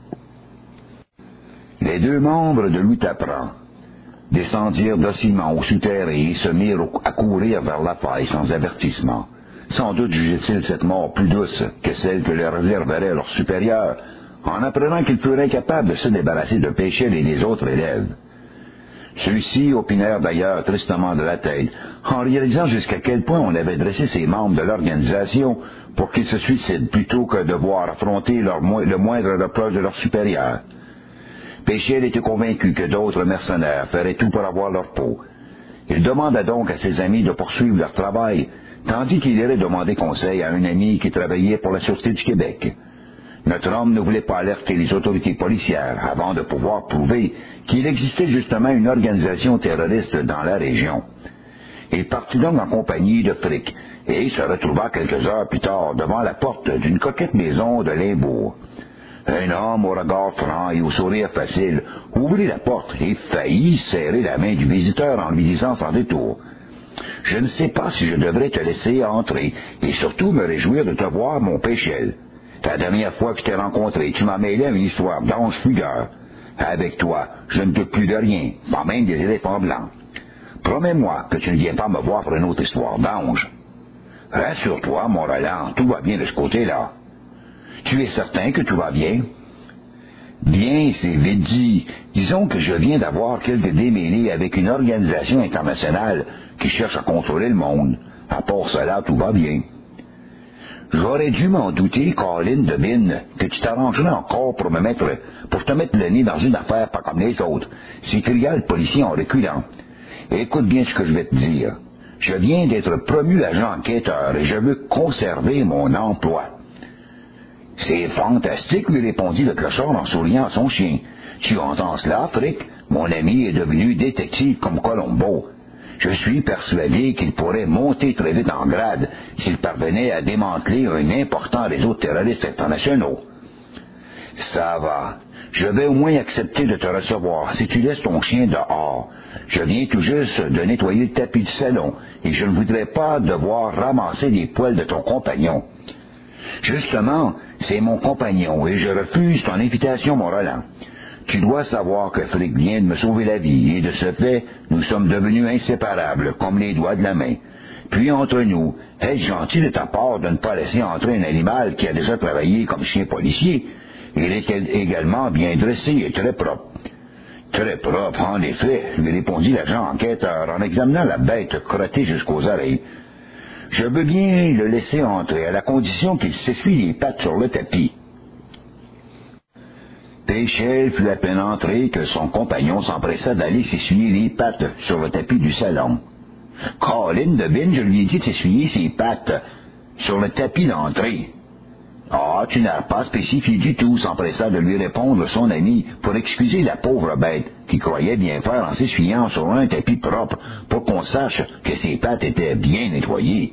Les deux membres de l'Outapran descendirent docilement au souterrain et se mirent à courir vers la faille sans avertissement. Sans doute jugeaient-ils cette mort plus douce que celle que leur réserverait leur supérieur, en apprenant qu'ils furent incapables de se débarrasser de Péchel et des autres élèves. Ceux-ci opinèrent d'ailleurs tristement de la tête, en réalisant jusqu'à quel point on avait dressé ces membres de l'organisation pour qu'ils se suicident plutôt que de devoir affronter le moindre reproche de leur supérieur. Péchel était convaincu que d'autres mercenaires feraient tout pour avoir leur peau. Il demanda donc à ses amis de poursuivre leur travail, tandis qu'il irait demander conseil à un ami qui travaillait pour la Sûreté du Québec. Notre homme ne voulait pas alerter les autorités policières avant de pouvoir prouver qu'il existait justement une organisation terroriste dans la région. Il partit donc en compagnie de Frick et se retrouva quelques heures plus tard devant la porte d'une coquette maison de Limbourg. Un homme au regard franc et au sourire facile ouvrit la porte et faillit serrer la main du visiteur en lui disant sans détour: « Je ne sais pas si je devrais te laisser entrer et surtout me réjouir de te voir, mon Péchel. La dernière fois que je t'ai rencontré, tu m'as mêlé à une histoire d'ange fugueur. Avec toi, je ne doute plus de rien, pas même des éléphants blancs. Promets-moi que tu ne viens pas me voir pour une autre histoire d'ange. » « Rassure-toi, mon Roland, tout va bien de ce côté-là. »« Tu es certain que tout va bien? » »« Bien, c'est vite dit. Disons que je viens d'avoir quelques démêlés avec une organisation internationale qui cherche à contrôler le monde. À part cela, tout va bien. »« J'aurais dû m'en douter, Colin de Bin, que tu t'arrangerais encore pour te mettre le nez dans une affaire pas comme les autres, » s'écria le policier en reculant. « Écoute bien ce que je vais te dire. Je viens d'être promu agent enquêteur et je veux conserver mon emploi. » « C'est fantastique, lui répondit le clochard en souriant à son chien. « Tu entends cela, Frick? Mon ami est devenu détective comme Colombo. Je suis persuadé qu'il pourrait monter très vite en grade s'il parvenait à démanteler un important réseau de terroristes internationaux. »« Ça va. Je vais au moins accepter de te recevoir si tu laisses ton chien dehors. Je viens tout juste de nettoyer le tapis du salon et je ne voudrais pas devoir ramasser les poils de ton compagnon. »« Justement, c'est mon compagnon et je refuse ton invitation, mon Roland. Tu dois savoir que Frick vient de me sauver la vie et de ce fait, nous sommes devenus inséparables, comme les doigts de la main. Puis entre nous, est-ce gentil de ta part de ne pas laisser entrer un animal qui a déjà travaillé comme chien policier? Il est également bien dressé et très propre. »« Très propre, en effet, » lui répondit l'agent enquêteur en examinant la bête crottée jusqu'aux oreilles. « Je veux bien le laisser entrer, à la condition qu'il s'essuie les pattes sur le tapis. » Péchel fut à peine entré que son compagnon s'empressa d'aller s'essuyer les pattes sur le tapis du salon. « Colin de Bin, je lui ai dit de s'essuyer ses pattes sur le tapis d'entrée. »« Ah, tu n'as pas spécifié du tout, » s'empressa de lui répondre son ami pour excuser la pauvre bête, qui croyait bien faire en s'essuyant sur un tapis propre pour qu'on sache que ses pattes étaient bien nettoyées.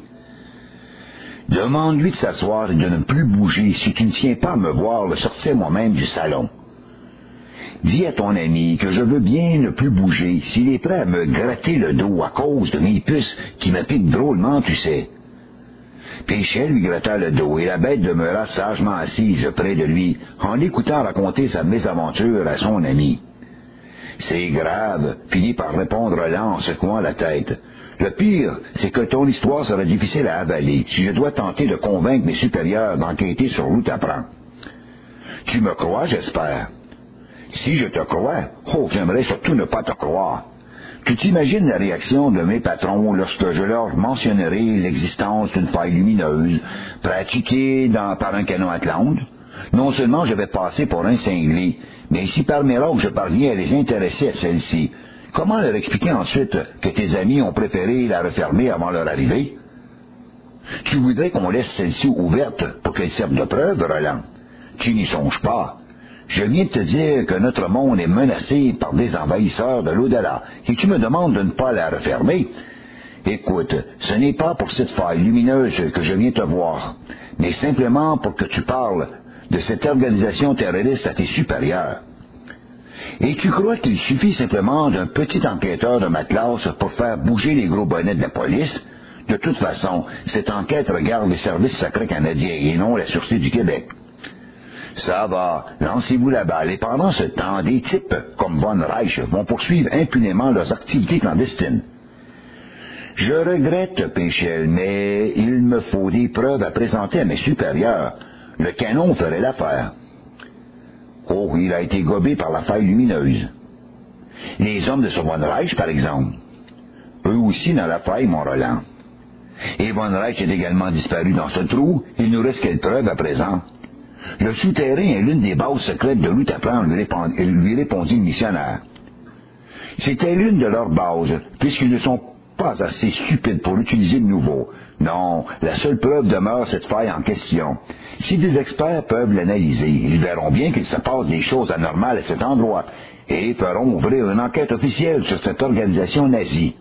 « Demande-lui de s'asseoir et de ne plus bouger si tu ne tiens pas à me voir le sortir moi-même du salon. Dis à ton ami que je veux bien ne plus bouger s'il est prêt à me gratter le dos à cause de mes puces qui me piquent drôlement, tu sais. » Péchel lui gratta le dos et la bête demeura sagement assise près de lui en l'écoutant raconter sa mésaventure à son ami. « C'est grave, » finit par répondre Roland en secouant la tête. « Le pire, c'est que ton histoire sera difficile à avaler si je dois tenter de convaincre mes supérieurs d'enquêter sur où t'apprends. Tu me crois, j'espère. » « Si je te crois, oh, j'aimerais surtout ne pas te croire. Tu t'imagines la réaction de mes patrons lorsque je leur mentionnerai l'existence d'une faille lumineuse pratiquée par un canon Atlante? Non seulement je vais passer pour un cinglé, mais si par miracle je parviens à les intéresser à celle-ci, comment leur expliquer ensuite que tes amis ont préféré la refermer avant leur arrivée? Tu voudrais qu'on laisse celle-ci ouverte pour qu'elle serve de preuve, Roland? Tu n'y songes pas. Je viens de te dire que notre monde est menacé par des envahisseurs de l'au-delà, et tu me demandes de ne pas la refermer. Écoute, ce n'est pas pour cette faille lumineuse que je viens te voir, mais simplement pour que tu parles de cette organisation terroriste à tes supérieurs. Et tu crois qu'il suffit simplement d'un petit enquêteur de ma classe pour faire bouger les gros bonnets de la police? De toute façon, cette enquête regarde les services secrets canadiens et non la Sûreté du Québec. Ça va, lancez-vous la balle, et pendant ce temps, des types comme Von Reich vont poursuivre impunément leurs activités clandestines. Je regrette, Péchel, mais il me faut des preuves à présenter à mes supérieurs. Le canon ferait l'affaire. Oh, il a été gobé par la faille lumineuse. Les hommes de ce Von Reich, par exemple. Eux aussi dans la faille, mon Roland. Et Von Reich est également disparu dans ce trou, il nous reste quelle preuve à présent? Le souterrain est l'une des bases secrètes de l'Outaplan, lui répondit le missionnaire. C'était l'une de leurs bases, puisqu'ils ne sont pas assez stupides pour l'utiliser de nouveau. Non, la seule preuve demeure cette faille en question. Si des experts peuvent l'analyser, ils verront bien qu'il se passe des choses anormales à cet endroit, et feront ouvrir une enquête officielle sur cette organisation nazie.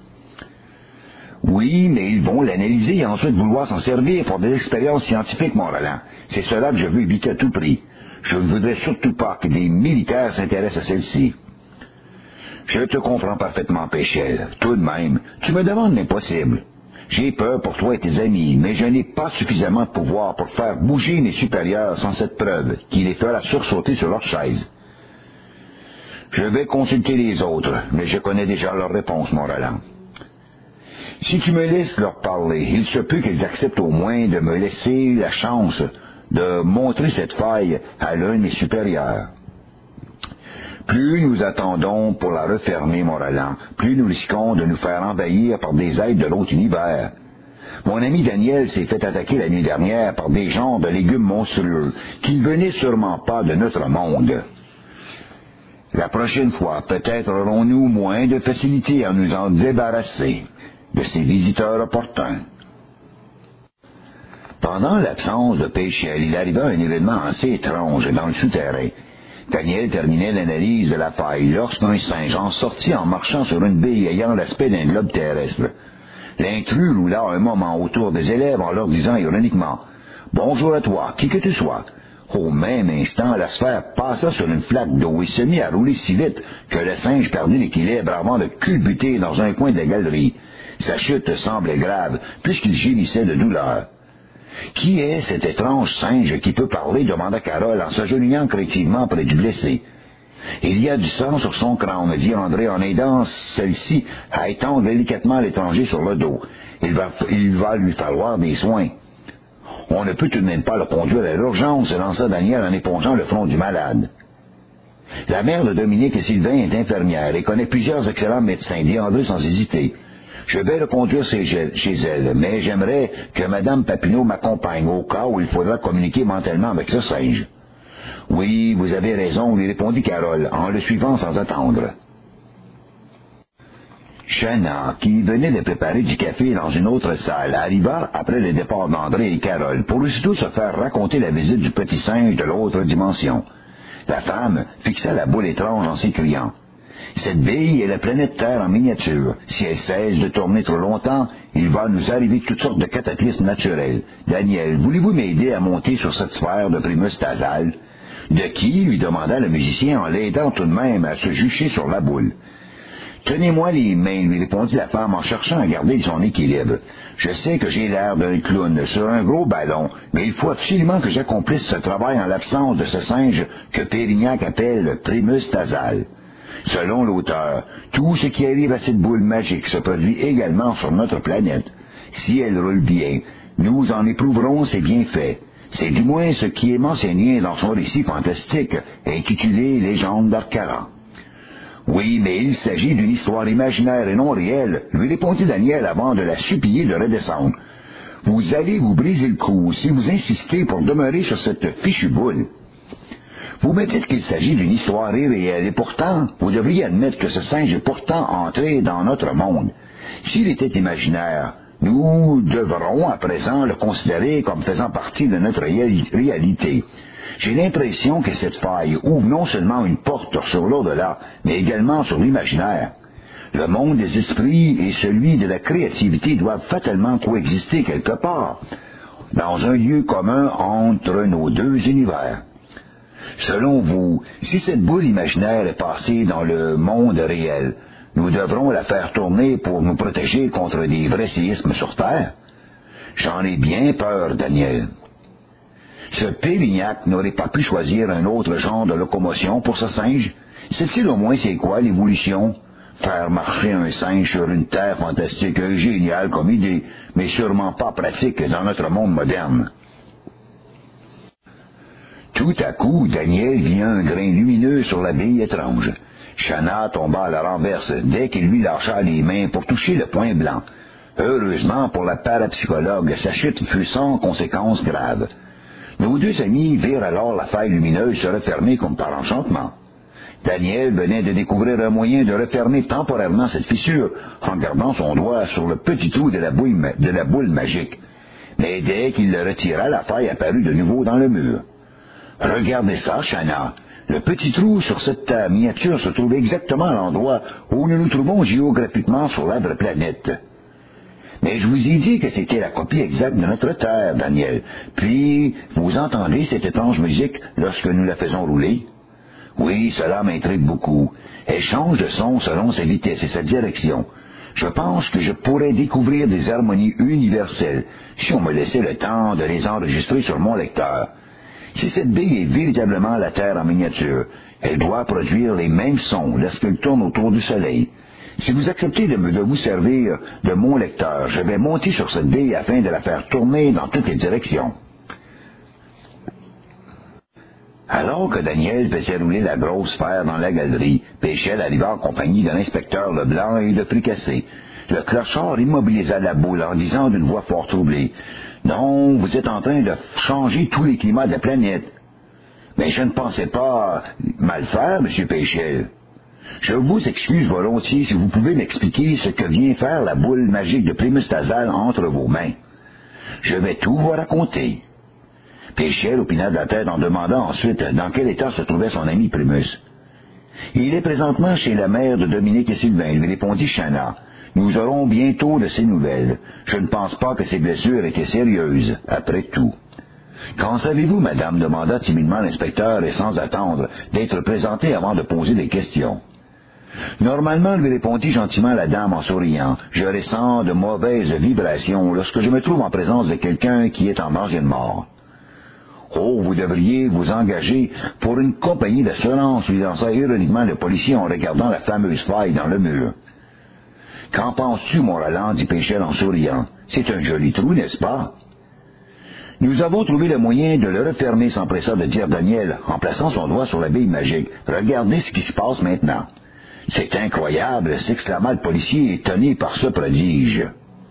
Oui, mais ils vont l'analyser et ensuite vouloir s'en servir pour des expériences scientifiques, mon Roland. C'est cela que je veux éviter à tout prix. Je ne voudrais surtout pas que des militaires s'intéressent à celle-ci. Je te comprends parfaitement, Péchel. Tout de même, tu me demandes l'impossible. J'ai peur pour toi et tes amis, mais je n'ai pas suffisamment de pouvoir pour faire bouger mes supérieurs sans cette preuve qui les fera sursauter sur leur chaise. Je vais consulter les autres, mais je connais déjà leur réponse, mon Roland. Si tu me laisses leur parler, il se peut qu'ils acceptent au moins de me laisser la chance de montrer cette faille à l'un de mes supérieurs. Plus nous attendons pour la refermer, mon Roland, plus nous risquons de nous faire envahir par des êtres de l'autre univers. Mon ami Daniel s'est fait attaquer la nuit dernière par des genres de légumes monstrueux qui ne venaient sûrement pas de notre monde. La prochaine fois, peut-être aurons-nous moins de facilité à nous en débarrasser de ces visiteurs opportuns. Pendant l'absence de Péchel, il arriva un événement assez étrange dans le souterrain. Daniel terminait l'analyse de la faille lorsqu'un singe en sortit en marchant sur une bille ayant l'aspect d'un globe terrestre. L'intrus roula un moment autour des élèves en leur disant ironiquement « Bonjour à toi, qui que tu sois ». Au même instant, la sphère passa sur une flaque d'eau et se mit à rouler si vite que le singe perdit l'équilibre avant de culbuter dans un coin de la galerie. Sa chute semblait grave, puisqu'il gémissait de douleur. « Qui est cet étrange singe qui peut parler ?» demanda Carole en s'agenouillant craintivement près du blessé. « Il y a du sang sur son crâne, dit André en aidant celle-ci à étendre délicatement l'étranger sur le dos. Il va lui falloir des soins. »« On ne peut tout de même pas le conduire à l'urgence, lança Daniel en épongeant le front du malade. » La mère de Dominique et Sylvain est infirmière et connaît plusieurs excellents médecins, dit André sans hésiter. Je vais le conduire chez elle, mais j'aimerais que Mme Papineau m'accompagne au cas où il faudra communiquer mentalement avec ce singe. Oui, vous avez raison, lui répondit Carole, en le suivant sans attendre. Chana, qui venait de préparer du café dans une autre salle, arriva après le départ d'André et Carole pour aussitôt se faire raconter la visite du petit singe de l'autre dimension. La femme fixa la boule étrange en s'écriant « Cette bille est la planète Terre en miniature. Si elle cesse de tourner trop longtemps, il va nous arriver toutes sortes de cataclysmes naturels. Daniel, voulez-vous m'aider à monter sur cette sphère de Primus Tazal? » « De qui ?» lui demanda le musicien en l'aidant tout de même à se jucher sur la boule. « Tenez-moi les mains, lui répondit la femme en cherchant à garder son équilibre. Je sais que j'ai l'air d'un clown sur un gros ballon, mais il faut absolument que j'accomplisse ce travail en l'absence de ce singe que Pérignac appelle Primus Tazal. Selon l'auteur, tout ce qui arrive à cette boule magique se produit également sur notre planète. Si elle roule bien, nous en éprouverons ses bienfaits. C'est du moins ce qui est mentionné dans son récit fantastique, intitulé Légende d'Arcara. Oui, mais il s'agit d'une histoire imaginaire et non réelle, lui répondit Daniel avant de la supplier de redescendre. Vous allez vous briser le cou si vous insistez pour demeurer sur cette fichue boule. Vous me dites qu'il s'agit d'une histoire irréelle, et pourtant, vous devriez admettre que ce singe est pourtant entré dans notre monde. S'il était imaginaire, nous devrons à présent le considérer comme faisant partie de notre réalité. J'ai l'impression que cette faille ouvre non seulement une porte sur l'au-delà, mais également sur l'imaginaire. Le monde des esprits et celui de la créativité doivent fatalement coexister quelque part, dans un lieu commun entre nos deux univers. Selon vous, si cette boule imaginaire est passée dans le monde réel, nous devrons la faire tourner pour nous protéger contre des vrais séismes sur Terre? J'en ai bien peur, Daniel. Ce Pérignac n'aurait pas pu choisir un autre genre de locomotion pour ce singe? Sait-il au moins c'est quoi l'évolution? Faire marcher un singe sur une terre fantastique et géniale comme idée, mais sûrement pas pratique dans notre monde moderne. Tout à coup, Daniel vit un grain lumineux sur la bille étrange. Chana tomba à la renverse dès qu'il lui lâcha les mains pour toucher le point blanc. Heureusement pour la parapsychologue, sa chute fut sans conséquences graves. Nos deux amis virent alors la faille lumineuse se refermer comme par enchantement. Daniel venait de découvrir un moyen de refermer temporairement cette fissure en gardant son doigt sur le petit trou de la boule magique. Mais dès qu'il le retira, la faille apparut de nouveau dans le mur. « Regardez ça, Chana. Le petit trou sur cette miniature se trouve exactement à l'endroit où nous nous trouvons géographiquement sur l'arbre planète. » Mais je vous ai dit que c'était la copie exacte de notre terre, Daniel. Puis, vous entendez cette étrange musique lorsque nous la faisons rouler? Oui, cela m'intrigue beaucoup. Elle change de son selon sa vitesse et sa direction. Je pense que je pourrais découvrir des harmonies universelles si on me laissait le temps de les enregistrer sur mon lecteur. Si cette bille est véritablement la Terre en miniature, elle doit produire les mêmes sons lorsqu'elle tourne autour du Soleil. Si vous acceptez de vous servir de mon lecteur, je vais monter sur cette bille afin de la faire tourner dans toutes les directions. Alors que Daniel faisait rouler la grosse sphère dans la galerie, Péchel arriva en compagnie de l'inspecteur Leblanc et de Fricassé. Le clochard immobilisa la boule en disant d'une voix fort troublée, « Non, vous êtes en train de changer tous les climats de la planète. » « Mais je ne pensais pas mal faire, M. Péchel. Je vous excuse volontiers si vous pouvez m'expliquer ce que vient faire la boule magique de Primus-Tazal entre vos mains. Je vais tout vous raconter. » Péchel opina de la tête en demandant ensuite dans quel état se trouvait son ami Primus. « Il est présentement chez la mère de Dominique et Sylvain, lui répondit Chana. « Nous aurons bientôt de ses nouvelles. Je ne pense pas que ses blessures étaient sérieuses, après tout. » « Qu'en savez-vous, madame? » demanda timidement l'inspecteur et sans attendre d'être présenté avant de poser des questions. « Normalement, lui répondit gentiment la dame en souriant, je ressens de mauvaises vibrations lorsque je me trouve en présence de quelqu'un qui est en danger de mort. »« Oh, vous devriez vous engager pour une compagnie d'assurance, lui lança ironiquement le policier en regardant la fameuse faille dans le mur. « Qu'en penses-tu, mon Roland? Dit Péchel en souriant. « C'est un joli trou, n'est-ce pas? » « Nous avons trouvé le moyen de le refermer, s'empressa de dire Daniel, en plaçant son doigt sur la bille magique. « Regardez ce qui se passe maintenant. »« C'est incroyable !» s'exclama le policier, étonné par ce prodige.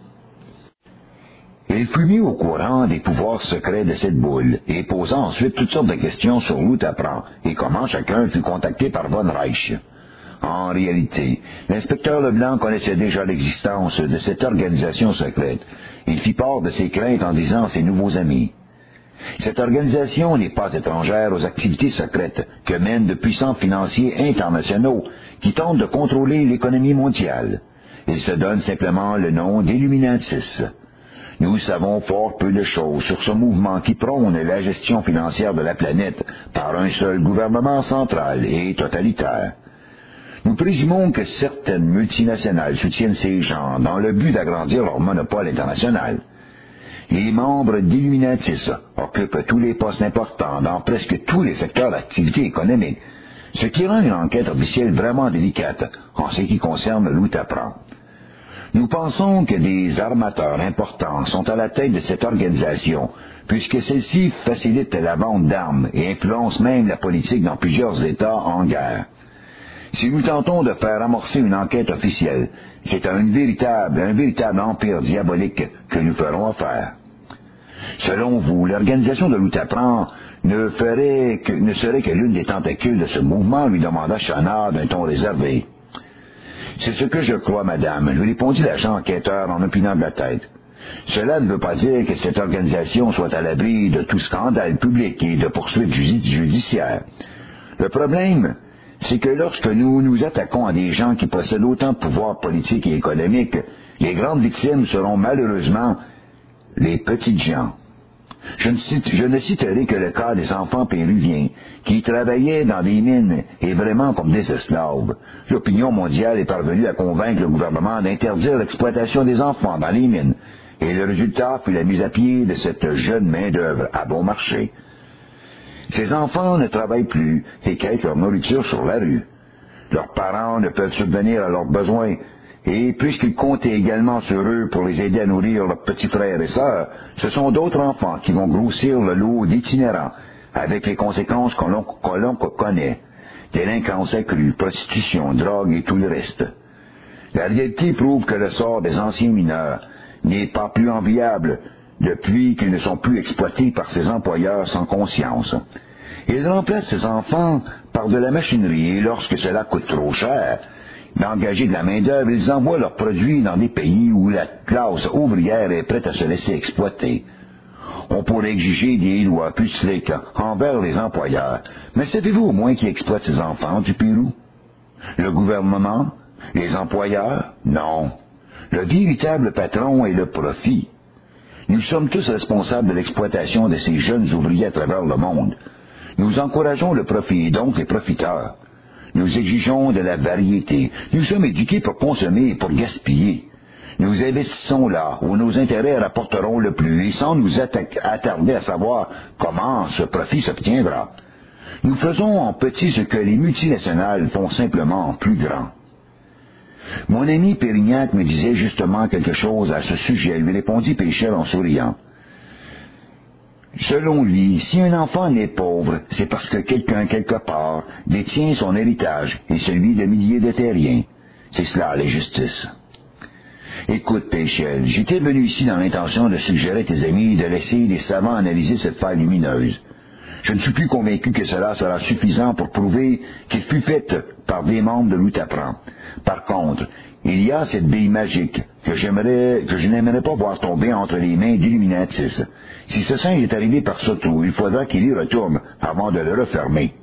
Il fut mis au courant des pouvoirs secrets de cette boule, et posa ensuite toutes sortes de questions sur l'Outapran, et comment chacun fut contacté par Von Reich. En réalité, l'inspecteur Leblanc connaissait déjà l'existence de cette organisation secrète. Il fit part de ses craintes en disant à ses nouveaux amis. Cette organisation n'est pas étrangère aux activités secrètes que mènent de puissants financiers internationaux qui tentent de contrôler l'économie mondiale. Ils se donnent simplement le nom d'Illuminatis. Nous savons fort peu de choses sur ce mouvement qui prône la gestion financière de la planète par un seul gouvernement central et totalitaire. Nous présumons que certaines multinationales soutiennent ces gens dans le but d'agrandir leur monopole international. Les membres d'Illuminatis occupent tous les postes importants dans presque tous les secteurs d'activité économique, ce qui rend une enquête officielle vraiment délicate en ce qui concerne l'Outapran. Nous pensons que des armateurs importants sont à la tête de cette organisation, puisque celle-ci facilite la vente d'armes et influence même la politique dans plusieurs États en guerre. Si nous tentons de faire amorcer une enquête officielle, c'est un véritable empire diabolique que nous ferons affaire. Selon vous, l'organisation de l'Outapran ne serait que l'une des tentacules de ce mouvement, lui demanda Chana d'un ton réservé. C'est ce que je crois, madame, lui répondit l'agent enquêteur en opinant de la tête. Cela ne veut pas dire que cette organisation soit à l'abri de tout scandale public et de poursuites judiciaires. Le problème, c'est que lorsque nous nous attaquons à des gens qui possèdent autant de pouvoir politique et économique, les grandes victimes seront malheureusement les petites gens. Je ne citerai que le cas des enfants péruviens qui travaillaient dans des mines et vraiment comme des esclaves. L'opinion mondiale est parvenue à convaincre le gouvernement d'interdire l'exploitation des enfants dans les mines, et le résultat fut la mise à pied de cette jeune main-d'œuvre à bon marché. Ces enfants ne travaillent plus et quittent leur nourriture sur la rue. Leurs parents ne peuvent subvenir à leurs besoins, et puisqu'ils comptaient également sur eux pour les aider à nourrir leurs petits frères et sœurs, ce sont d'autres enfants qui vont grossir le lot d'itinérants, avec les conséquences que l'on connaît, délinquance accrue, prostitution, drogue et tout le reste. La réalité prouve que le sort des anciens mineurs n'est pas plus enviable depuis qu'ils ne sont plus exploités par ces employeurs sans conscience. Ils remplacent ces enfants par de la machinerie et lorsque cela coûte trop cher d'engager de la main-d'œuvre, ils envoient leurs produits dans des pays où la classe ouvrière est prête à se laisser exploiter. On pourrait exiger des lois plus strictes envers les employeurs, mais savez-vous au moins qui exploite ces enfants du Pérou? Le gouvernement? Les employeurs? Non. Le véritable patron est le profit. Nous sommes tous responsables de l'exploitation de ces jeunes ouvriers à travers le monde. Nous encourageons le profit et donc les profiteurs. Nous exigeons de la variété. Nous sommes éduqués pour consommer et pour gaspiller. Nous investissons là où nos intérêts rapporteront le plus et sans nous attarder à savoir comment ce profit s'obtiendra. Nous faisons en petit ce que les multinationales font simplement en plus grand. Mon ami Pérignac me disait justement quelque chose à ce sujet, lui répondit Péchel en souriant. Selon lui, si un enfant naît pauvre, c'est parce que quelqu'un, quelque part, détient son héritage et celui de milliers de terriens. C'est cela, la justice. Écoute, Péchel, j'étais venu ici dans l'intention de suggérer à tes amis de laisser les savants analyser cette faille lumineuse. Je ne suis plus convaincu que cela sera suffisant pour prouver qu'il fut faite par des membres de l'Outapran. Par contre, il y a cette bille magique que je n'aimerais pas voir tomber entre les mains d'Illuminatis. Si ce singe est arrivé par ce trou, il faudra qu'il y retourne avant de le refermer.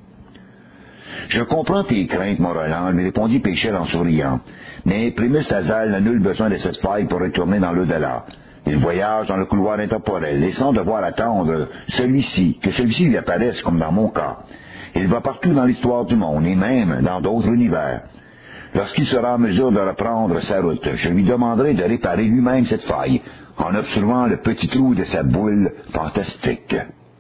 Je comprends tes craintes, mon Roland, lui répondit Péchel en souriant. Mais Primus Tazal n'a nul besoin de cette faille pour retourner dans l'au-delà. Il voyage dans le couloir intemporel, laissant devoir attendre que celui-ci lui apparaisse comme dans mon cas. Il va partout dans l'histoire du monde, et même dans d'autres univers. Lorsqu'il sera en mesure de reprendre sa route, je lui demanderai de réparer lui-même cette faille, en observant le petit trou de sa boule fantastique.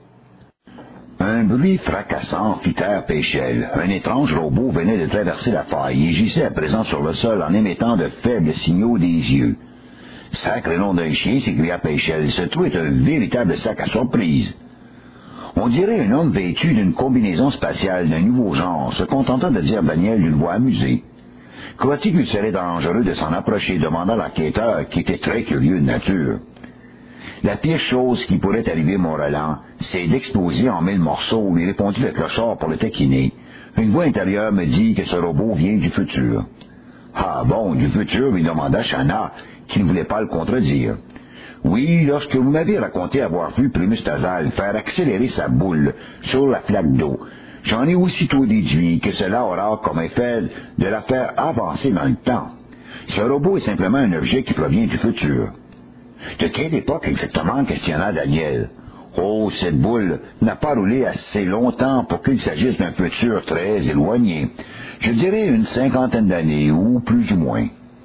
Un bruit fracassant fit taire Péchel. Un étrange robot venait de traverser la faille et gisait à présent sur le sol en émettant de faibles signaux des yeux. « Sacré nom d'un chien !» s'écria Péchel. « Ce trou est un véritable sac à surprise. » On dirait un homme vêtu d'une combinaison spatiale d'un nouveau genre, se contentant de dire Daniel d'une voix amusée. « Crois-tu qu'il serait dangereux de s'en approcher ?» demanda l'enquêteur, qui était très curieux de nature. « La pire chose qui pourrait arriver, mon Roland, c'est d'exploser en 1000 morceaux, lui répondit le clochard pour le taquiner. Une voix intérieure me dit que ce robot vient du futur. Ah bon, du futur, lui demanda Chana, qui ne voulait pas le contredire. Oui, lorsque vous m'avez raconté avoir vu Primus Tazal faire accélérer sa boule sur la flaque d'eau, j'en ai aussitôt déduit que cela aura comme effet de la faire avancer dans le temps. Ce robot est simplement un objet qui provient du futur. De quelle époque exactement, questionna Daniel. Oh, cette boule n'a pas roulé assez longtemps pour qu'il s'agisse d'un futur très éloigné. Je dirais une 50aine d'années, ou plus ou moins.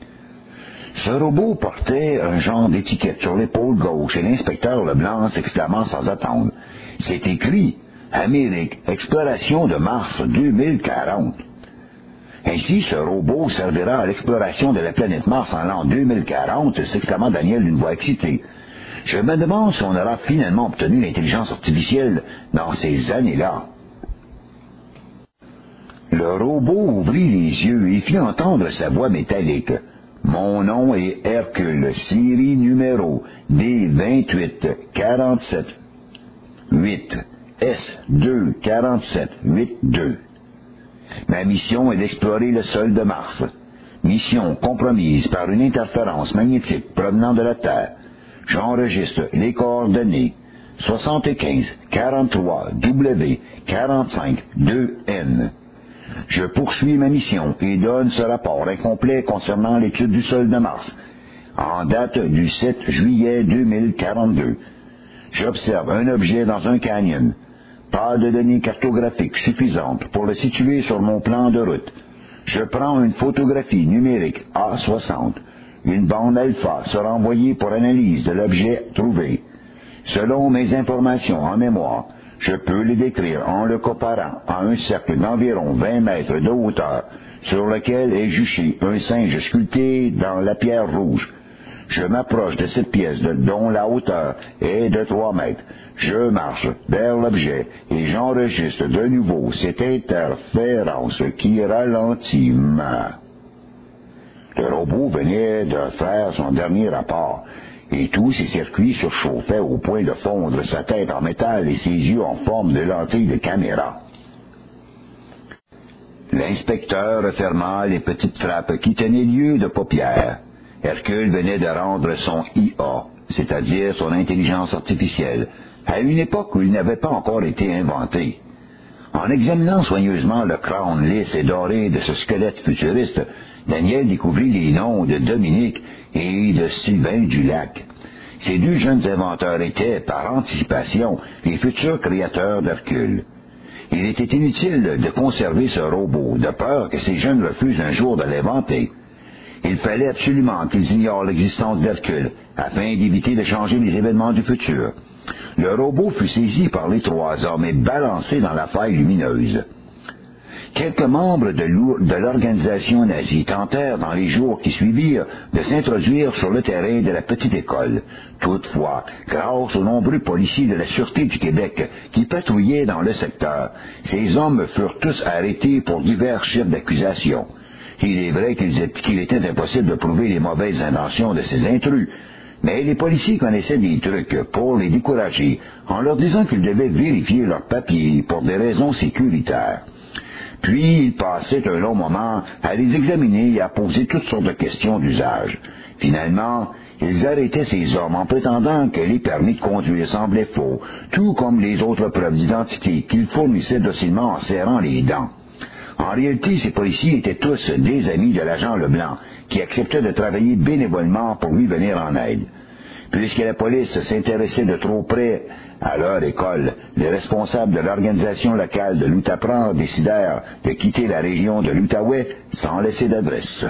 Ce robot portait un genre d'étiquette sur l'épaule gauche et l'inspecteur Leblanc s'exclama sans attendre. C'est écrit « Amérique, exploration de Mars 2040 ». Ainsi, ce robot servira à l'exploration de la planète Mars en l'an 2040, s'exclama Daniel d'une voix excitée. Je me demande si on aura finalement obtenu l'intelligence artificielle dans ces années-là. Le robot ouvrit les yeux et fit entendre sa voix métallique. Mon nom est Hercule, série numéro D2847 8 S2 47 82. Ma mission est d'explorer le sol de Mars. Mission compromise par une interférence magnétique provenant de la Terre. J'enregistre les coordonnées 75 43 W 45 2N. Je poursuis ma mission et donne ce rapport incomplet concernant l'étude du sol de Mars, en date du 7 juillet 2042. J'observe un objet dans un canyon. Pas de données cartographiques suffisantes pour le situer sur mon plan de route. Je prends une photographie numérique A60. Une bande alpha sera envoyée pour analyse de l'objet trouvé. Selon mes informations en mémoire, je peux le décrire en le comparant à un cercle d'environ 20 mètres de hauteur sur lequel est juché un singe sculpté dans la pierre rouge. Je m'approche de cette pièce dont la hauteur est de 3 mètres. Je marche vers l'objet et j'enregistre de nouveau cette interférence qui ralentit ma... Le robot venait de faire son dernier rapport, et tous ses circuits surchauffaient au point de fondre sa tête en métal et ses yeux en forme de lentilles de caméra. L'inspecteur referma les petites frappes qui tenaient lieu de paupières. Hercule venait de rendre son IA, c'est-à-dire son intelligence artificielle, à une époque où il n'avait pas encore été inventé. En examinant soigneusement le crâne lisse et doré de ce squelette futuriste, Daniel découvrit les noms de Dominique et de Sylvain Dulac. Ces deux jeunes inventeurs étaient, par anticipation, les futurs créateurs d'Hercule. Il était inutile de conserver ce robot, de peur que ces jeunes refusent un jour de l'inventer. Il fallait absolument qu'ils ignorent l'existence d'Hercule, afin d'éviter de changer les événements du futur. Le robot fut saisi par les trois hommes et balancé dans la faille lumineuse. Quelques membres de l'organisation nazie tentèrent, dans les jours qui suivirent, de s'introduire sur le terrain de la petite école. Toutefois, grâce aux nombreux policiers de la Sûreté du Québec qui patrouillaient dans le secteur, ces hommes furent tous arrêtés pour divers chefs d'accusation. Il est vrai qu'il était impossible de prouver les mauvaises intentions de ces intrus, mais les policiers connaissaient des trucs pour les décourager, en leur disant qu'ils devaient vérifier leurs papiers pour des raisons sécuritaires. Puis, ils passaient un long moment à les examiner et à poser toutes sortes de questions d'usage. Finalement, ils arrêtaient ces hommes en prétendant que les permis de conduire semblaient faux, tout comme les autres preuves d'identité qu'ils fournissaient docilement en serrant les dents. En réalité, ces policiers étaient tous des amis de l'agent Leblanc, qui acceptait de travailler bénévolement pour lui venir en aide. Puisque la police s'intéressait de trop près à leur école, les responsables de l'organisation locale de l'Outapran décidèrent de quitter la région de l'Outaouais sans laisser d'adresse.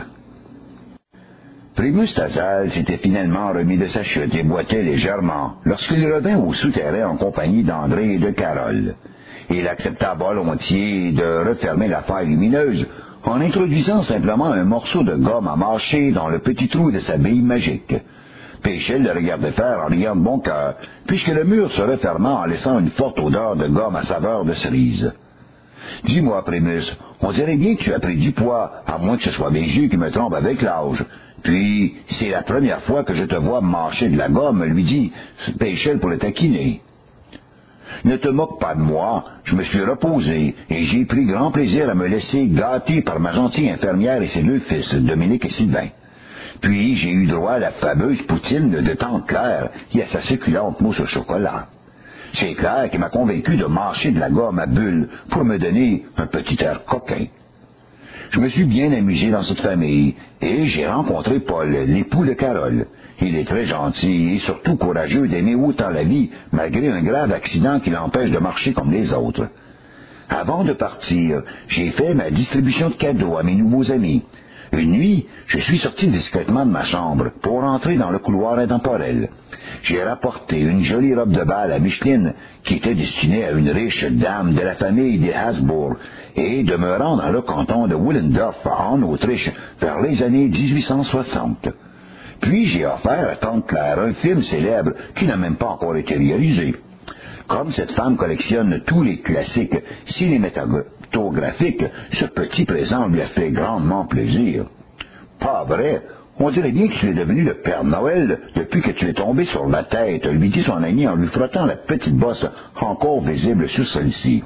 Primus Tazal s'était finalement remis de sa chute et boitait légèrement lorsqu'il revint au souterrain en compagnie d'André et de Carole. Il accepta volontiers de refermer la faille lumineuse en introduisant simplement un morceau de gomme à mâcher dans le petit trou de sa bille magique. Péchel le regardait faire en riant de bon cœur, puisque le mur se referma en laissant une forte odeur de gomme à saveur de cerise. « Dis-moi, Primus, on dirait bien que tu as pris du poids, à moins que ce soit mes yeux qui me trompent avec l'âge. Puis, c'est la première fois que je te vois mâcher de la gomme, lui dit Péchel pour le taquiner. Ne te moque pas de moi, je me suis reposé, et j'ai pris grand plaisir à me laisser gâter par ma gentille infirmière et ses deux fils, Dominique et Sylvain. Puis j'ai eu droit à la fameuse poutine de tante Claire et à sa succulente mousse au chocolat. C'est Claire qui m'a convaincu de mâcher de la gomme à bulles pour me donner un petit air coquin. Je me suis bien amusé dans cette famille, et j'ai rencontré Paul, l'époux de Carole. Il est très gentil et surtout courageux d'aimer autant la vie, malgré un grave accident qui l'empêche de marcher comme les autres. Avant de partir, j'ai fait ma distribution de cadeaux à mes nouveaux amis. Une nuit, je suis sorti discrètement de ma chambre pour entrer dans le couloir intemporel. J'ai rapporté une jolie robe de bal à Micheline qui était destinée à une riche dame de la famille des Habsbourg et demeurant dans le canton de Willendorf en Autriche vers les années 1860. Puis j'ai offert à tante Claire un film célèbre qui n'a même pas encore été réalisé. Comme cette femme collectionne tous les classiques cinématographiques, ce petit présent lui a fait grandement plaisir. Pas vrai, on dirait bien que tu es devenu le Père Noël depuis que tu es tombé sur la tête, lui dit son ami en lui frottant la petite bosse encore visible sur celle-ci.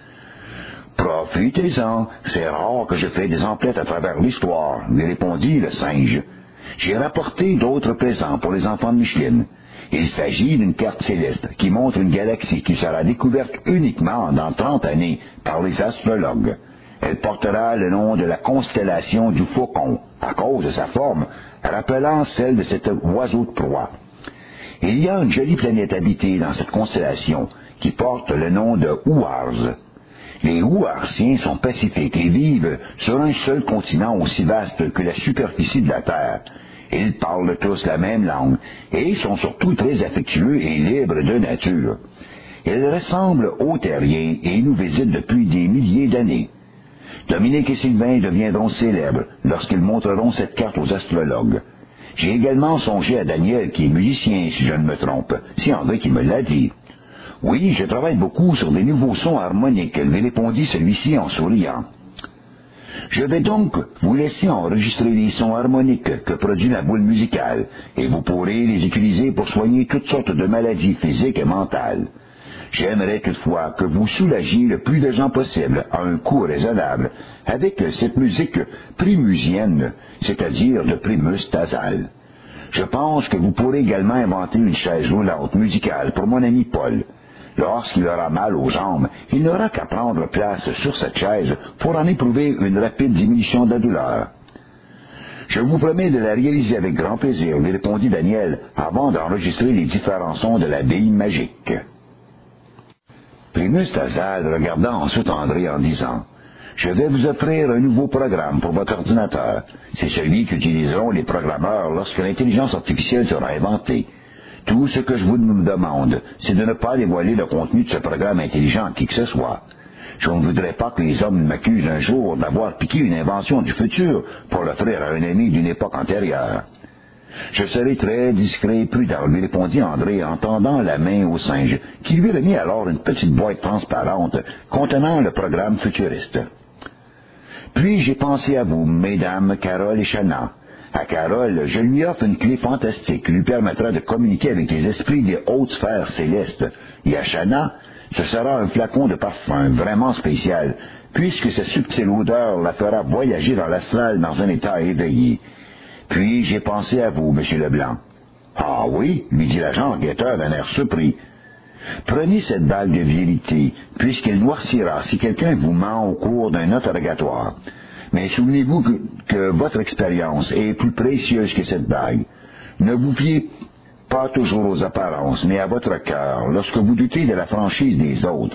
Profitez-en, c'est rare que je fais des emplettes à travers l'histoire, lui répondit le singe. J'ai rapporté d'autres présents pour les enfants de Micheline. Il s'agit d'une carte céleste qui montre une galaxie qui sera découverte uniquement dans 30 années par les astrologues. Elle portera le nom de la constellation du Faucon, à cause de sa forme, rappelant celle de cet oiseau de proie. Il y a une jolie planète habitée dans cette constellation qui porte le nom de Ouars. Les Ouarsiens sont pacifiques et vivent sur un seul continent aussi vaste que la superficie de la Terre. Ils parlent tous la même langue et sont surtout très affectueux et libres de nature. Ils ressemblent aux terriens et nous visitent depuis des milliers d'années. Dominique et Sylvain deviendront célèbres lorsqu'ils montreront cette carte aux astrologues. J'ai également songé à Daniel, qui est musicien, si je ne me trompe. C'est André qui me l'a dit. Oui, je travaille beaucoup sur des nouveaux sons harmoniques, lui répondit celui-ci en souriant. Je vais donc vous laisser enregistrer les sons harmoniques que produit la boule musicale, et vous pourrez les utiliser pour soigner toutes sortes de maladies physiques et mentales. J'aimerais toutefois que vous soulagiez le plus de gens possible à un coût raisonnable avec cette musique primusienne, c'est-à-dire de Primus Tazal. Je pense que vous pourrez également inventer une chaise roulante musicale pour mon ami Paul. Lorsqu'il aura mal aux jambes, il n'aura qu'à prendre place sur cette chaise pour en éprouver une rapide diminution de la douleur. Je vous promets de la réaliser avec grand plaisir, lui répondit Daniel, avant d'enregistrer les différents sons de la bille magique. Primus Tazal regarda ensuite André en disant « Je vais vous offrir un nouveau programme pour votre ordinateur. C'est celui qu'utiliseront les programmeurs lorsque l'intelligence artificielle sera inventée. Tout ce que je vous demande, c'est de ne pas dévoiler le contenu de ce programme intelligent à qui que ce soit. Je ne voudrais pas que les hommes m'accusent un jour d'avoir piqué une invention du futur pour l'offrir à un ami d'une époque antérieure. » Je serai très discret et prudent, lui répondit André en tendant la main au singe, qui lui remit alors une petite boîte transparente contenant le programme futuriste. Puis j'ai pensé à vous, mesdames Carole et Shanna. À Carole, je lui offre une clé fantastique qui lui permettra de communiquer avec les esprits des hautes sphères célestes. Et à Shanna, ce sera un flacon de parfum vraiment spécial, puisque sa subtile odeur la fera voyager dans l'astral dans un état éveillé. Puis j'ai pensé à vous, Monsieur Leblanc. « Ah oui, lui dit l'agent enquêteur d'un air surpris. Prenez cette balle de vérité, puisqu'elle noircira si quelqu'un vous ment au cours d'un interrogatoire. Mais souvenez-vous que votre expérience est plus précieuse que cette bague. Ne vous fiez pas toujours aux apparences, mais à votre cœur, lorsque vous doutez de la franchise des autres. »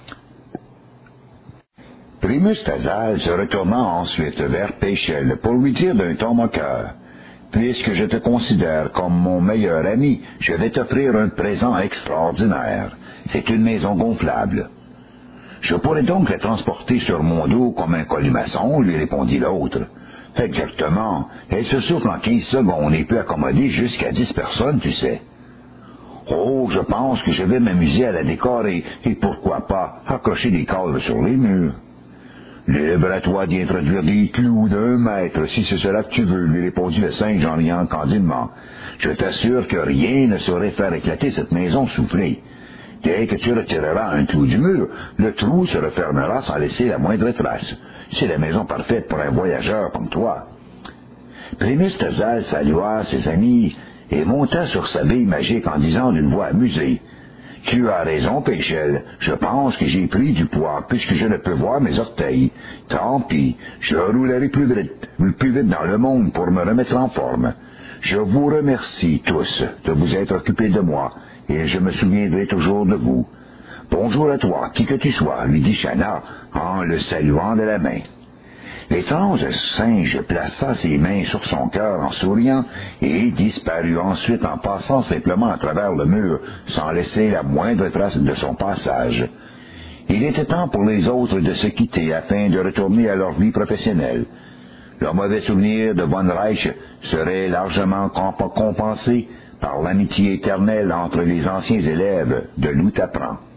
Primus Tazal se retourna ensuite vers Péchel pour lui dire d'un ton moqueur « Puisque je te considère comme mon meilleur ami, je vais t'offrir un présent extraordinaire. C'est une maison gonflable. » « Je pourrais donc la transporter sur mon dos comme un colimaçon, lui répondit l'autre. « Exactement. Elle se souffle en 15 secondes et peut accommoder jusqu'à 10 personnes, tu sais. » « Oh, je pense que je vais m'amuser à la décorer, et pourquoi pas accrocher des cadres sur les murs. » « Libre à toi d'y introduire des clous d'1 mètre, si c'est cela que tu veux, lui répondit le singe en riant candidement. Je t'assure que rien ne saurait faire éclater cette maison soufflée. Dès que tu retireras un clou du mur, le trou se refermera sans laisser la moindre trace. C'est la maison parfaite pour un voyageur comme toi. » Primus Tazal salua ses amis et monta sur sa bille magique en disant d'une voix amusée « Tu as raison, Péchel. Je pense que j'ai pris du poids, puisque je ne peux voir mes orteils. Tant pis, je roulerai plus vite dans le monde pour me remettre en forme. Je vous remercie tous de vous être occupés de moi, et je me souviendrai toujours de vous. Bonjour à toi, qui que tu sois, lui dit Shanna, en le saluant de la main. L'étrange singe plaça ses mains sur son cœur en souriant et disparut ensuite en passant simplement à travers le mur, sans laisser la moindre trace de son passage. Il était temps pour les autres de se quitter afin de retourner à leur vie professionnelle. Leur mauvais souvenir de Von Reich serait largement compensé par l'amitié éternelle entre les anciens élèves de Loup-Tapran.